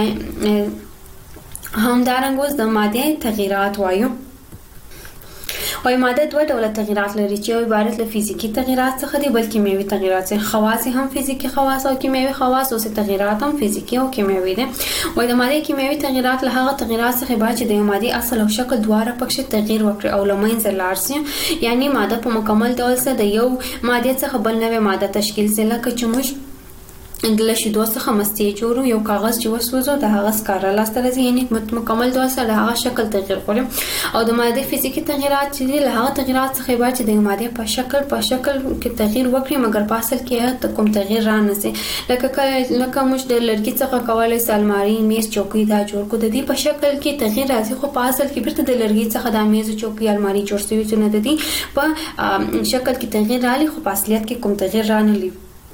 کیږي. همدارنګه اوس د مادې تغیرات وایو. وای ماده دوه ډوله تغیرات لري چې یو عبارت له فزیکی تغیرات څخه دي بل کیمیاوي تغیرات څخه. خواص هم فزیکی خواص او کیمیاوي خواص او تغیرات هم فزیکی او کیمیاوي دي. وای د ماده کیمیاوي تغیرات له هغه تغیرات څخه عبارت چې د ماده اصل او شکل دواړه پکې تغییر وکړي او لمنځه لاړ شي، یعنی ماده په مکمل ډول سره د یو ماده څخه بل نوې ماده تشکیل شي. لکه چې موږ د شیدو څخه مستې جوړو، یو کاغذ چې وسوځو د هغه سکاره لاسته راځي، یعنی مکمل ډول سره د هغه شکل تغییر کوي. او د ماده فزیکی تغیرات چې دي له هغه تغیرات څخه عبارت چې د ماده په شکل په شکل کې تغییر وکړي مګر په اصل کې کوم تغییر را نه شي. لکه لکه موږ د لرګي څخه کولای سو الماری، میز، چوکۍ دا جوړ کړو، د دې په شکل کې تغییر راځي خو په اصل کې بیرته د لرګي څخه د میز، چوکۍ، الماری جوړ شوی چې نه د دې په شکل کې تغییر راځي خو په اصلیت کې کوم تغییر را نه لري.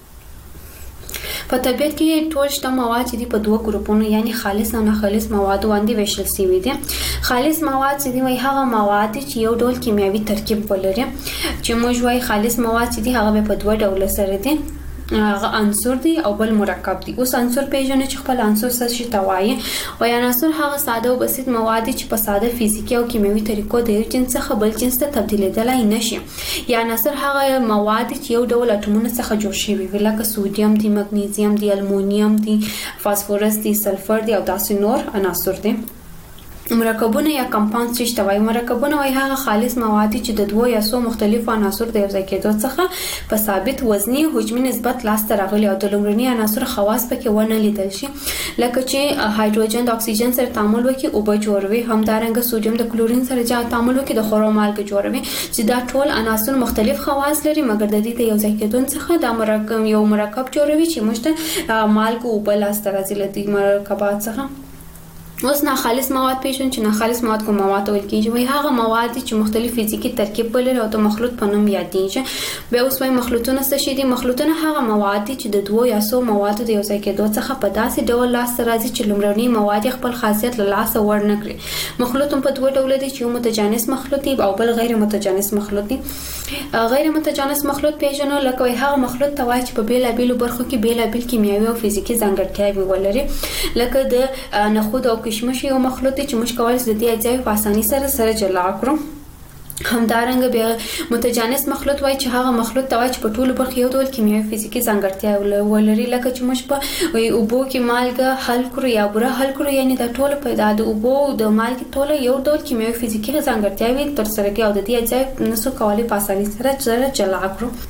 په طبیعت کې ټول شته مواد چې دي په دوه ګروپونو یعنی خالص او ناخالص مواد باندې ویشل شوي دي. خالص مواد چې دي وای هغه مواد چې یو ډول کیمیاوي ترکیب ولري، چې موږ وای خالص مواد چې دي هغه په دوه ډول سره دي، هغه عنصر دي او بل مرکب دي. اوس عنصر پیژنې چې خپل عنصر څه شي توایي. وای عنصر هغه ساده او بسيط مواد چې په ساده فزیکی او کیمیاوي طریقو د یو جنس څخه بل جنس ته تبدیلېدلای نشي. یا عنصر هغه مواد چې یو ډول اټومونو څخه جوړ شوي وي، لکه سودیم دي، مګنیزیم دي، المونیم دي، فاسفورس دي، سلفر دي او داسې نور عناصر دي. مرکبونه یا کمپاوند چې توای مرکبونه وای هغه خالص مواد چې د دوه یا څو مختلفو عناصر د یو ځای کېدو څخه په ثابت وزني حجمي نسبت لاسته راغلي او د لومړني عناصر خواص پکې ونه لیدل شي، لکه چې هایدروجن د اکسیجن سره تعامل وکړي او به جوړوي، همدارنګه سوډیم د کلورین سره جا تعامل وکړي د خورو مالګه جوړوي، چې دا ټول عناصر مختلف خواص لري مګر د دې د یو ځای کېدو څخه دا مرکب یو مرکب جوړوي چې موږ ته مالګه او بل لاسته راځي له دې مرکبات څخه. اوس ناخالص مواد پیژنو چې ناخالص مواد کوم مواد ویل کیږي. وای هغه مواد چې مختلف فزیکی ترکیب ولري او د مخلوط په نوم یادېږي. بیا اوس وای مخلوطونه څه شي دي؟ مخلوطونه هغه مواد چې د دوه یا څو موادو د یو ځای کېدو څخه په داسې ډول لاسته راځي چې لومړني مواد خپل خاصیت له لاسه ور نه کړي. مخلوط په دوه ډول دي چې یو متجانس مخلوط دی او بل غیر متجانس مخلوط دی. غیر متجانس مخلوط پیژنو لکه هغه مخلوط ته وای چې په بیلابیلو برخو کې بیلابیل کیمیاوي او فزیکی ځانګړتیاوې ولري، لکه د نخود او کشمش یو مخلوط چې موږ کولای شو د دې اجزاوې په اسانۍ سره سره جلا کړو. همدارنګه بیا متجانس مخلوط وای چې هغه مخلوط ته وای چې په ټولو برخو یو ډول کیمیاوي فزیکی ځانګړتیا ولري، لکه چې موږ په اوبو کې مالګه حل کړو یا بوره حل کړو، یعنی د ټولو په د اوبو د مالګې ټوله یو ډول کیمیاوي فزیکی ځانګړتیاوې تر سره کوي او د دې اجزاوې نسو کولای په اسانۍ سره سره جلا کړو.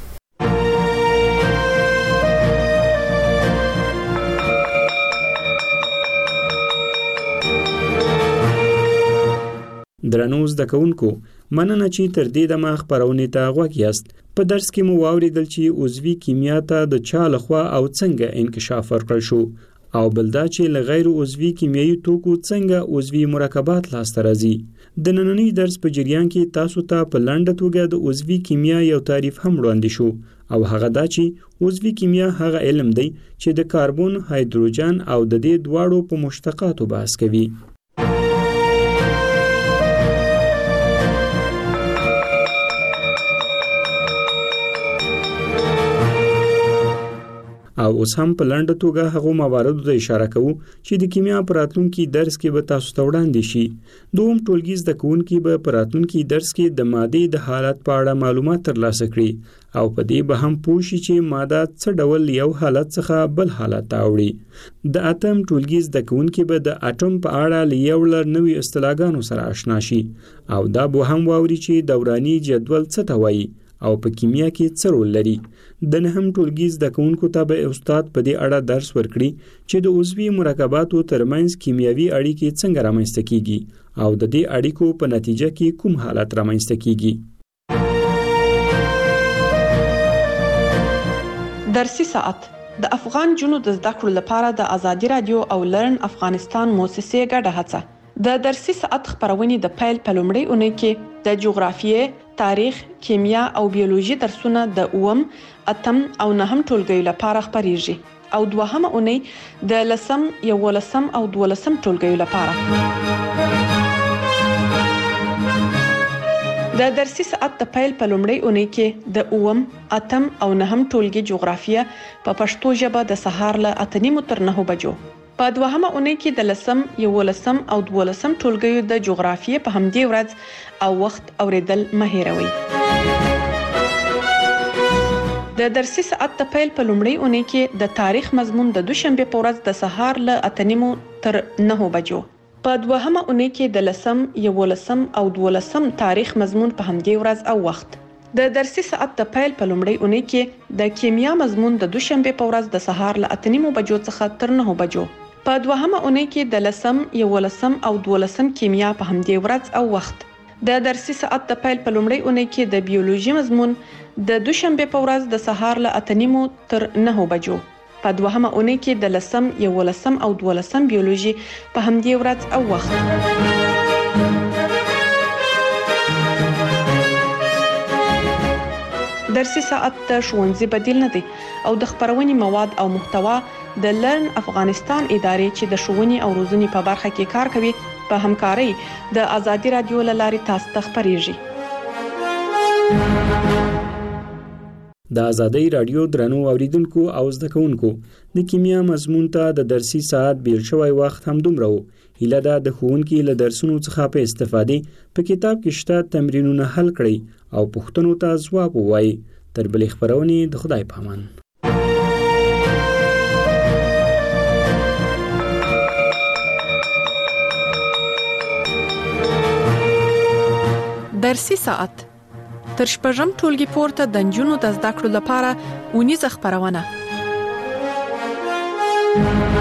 درنو زده کوونکو، مننه چې تر دې دمه خبرونه ته غوږ یاست. په درس کې مو واوریدل چې عضوي کیمیا ته د چا لخوا او څنګه انکشاف ورکړل شو او بل دا چې له غیر عضوي کیمیاوي توکو څنګه عضوي مرکبات لاسته راځي. د نننۍ درس په جریان کې تاسو ته په لنډه توګه د عضوي کیمیا یو تعریف هم وړاندې شو او هغه دا چې عضوي کیمیا هغه علم دی چې د کاربن، هایدروجن او د دې دواړو په مشتقاتو بحث کوي. او اوس هم په لنډه توګه هغه مواردو ته اشاره کوو چې د کیمیا په راتلونکي درس کې به تاسو ته وړاندې شي. دوم ټولګي زده کوونکي به په راتلونکي درس کې د مادې د حالت په اړه معلومات ترلاسه کړي او په دې به هم پوه شي چې ماده څه ډول یو حالت څخه بل حالت ته اوړي. د اتم ټولګي زده کوونکي به د اټوم په اړه له یو لړ نوي اصطلاحګانو سره آشنا شي او دا به هم واوري چې دوراني جدول څه ته وایي او په کیمیا کې څه رول لري. د نهم ټولګي زده کوونکو ته به استاد په دې اړه درس ورکړي چې د عضوي مرکباتو ترمنځ کیمیاوي اړیکې څنګه رامنځته کیږي او د دې اړیکو په نتیجه کې کوم حالت رامنځته کیږي. درسي ساعت د افغان جنو د زده کړو لپاره د ازادي رادیو او لرن افغانستان موسسې ګډه هڅه. د درسي ساعت خبرونه د پیل په لومړۍ اونۍ کې د جغرافیې، تاریخ، کیمیا او بیولوژي درسونه د اوم، اتم او نهم ټولګیو لپاره خبريږي او دوهمه اونۍ د لسم، یولسم او دولسم ټولګیو لپاره. د درسي ساعت د پیل په لومړۍ اونۍ کې د اوم، اتم او نهم ټولګي جغرافیه په پښتو ژبه د سهار له اته نیمو تر نهو بجو، په دوهمه اونۍ کې د لسم، یولسم او دولسم ټولګیو د جغرافیې په همدې ورځ او وخت اوریدل مه هیروئ. د درسي ساعت د پیل په لومړۍ اونۍ کې د تاریخ مضمون د دوشنبه په ورځ د سهار له اته نیمو تر نهو بجو. په دوهمه اونۍ کې د لسم، یولسم او دولسم تاریخ مضمون په همدې ورځ او وخت. د درسي ساعت د پیل په لومړۍ اونۍ کې د کیمیا مضمون د دوشنبه په ورځ د سهار له اته نیمو بجو څخه تر نهو بجو. په دوهمه اونۍ کې د لسم، یولسم او دولسم کیمیا په همدې ورځ او وخت. د درسي ساعت د پیل په لومړۍ اونۍ کې د بیولوژي مضمون د دوشنبه په ورځ د سهار له اته نیمو تر نهو بجو. په دوهمه اونۍ کې د لسم، یولسم او دولسم بیولوژي په همدې ورځ او وخت. درسي ساعت د ښوونځي بدیل نه دی او د خبرونې مواد او محتوا د لرن افغانستان ادارې چې د ښوونې او روزنې په برخه کې کار کوي په همکارۍ د آزادي رادیو له لارې تاسو ته خبرېږي. د آزادۍ رادیو درنو اوریدونکو او زده کوونکو د کیمیا مضمون ته د درسي ساعت بیل شوی وخت هم دومره و. هیله ده د ښوونکي له درسونو څخه په استفادې په کتاب کې شته تمرینونه حل کړئ او پوښتنو ته ځواب ووایئ. تر بلې خپرونې د خدای په امان. درسي ساعت تر شپږم ټولګي پورته د نجونو د زده کړو لپاره اونیزه خپرونه.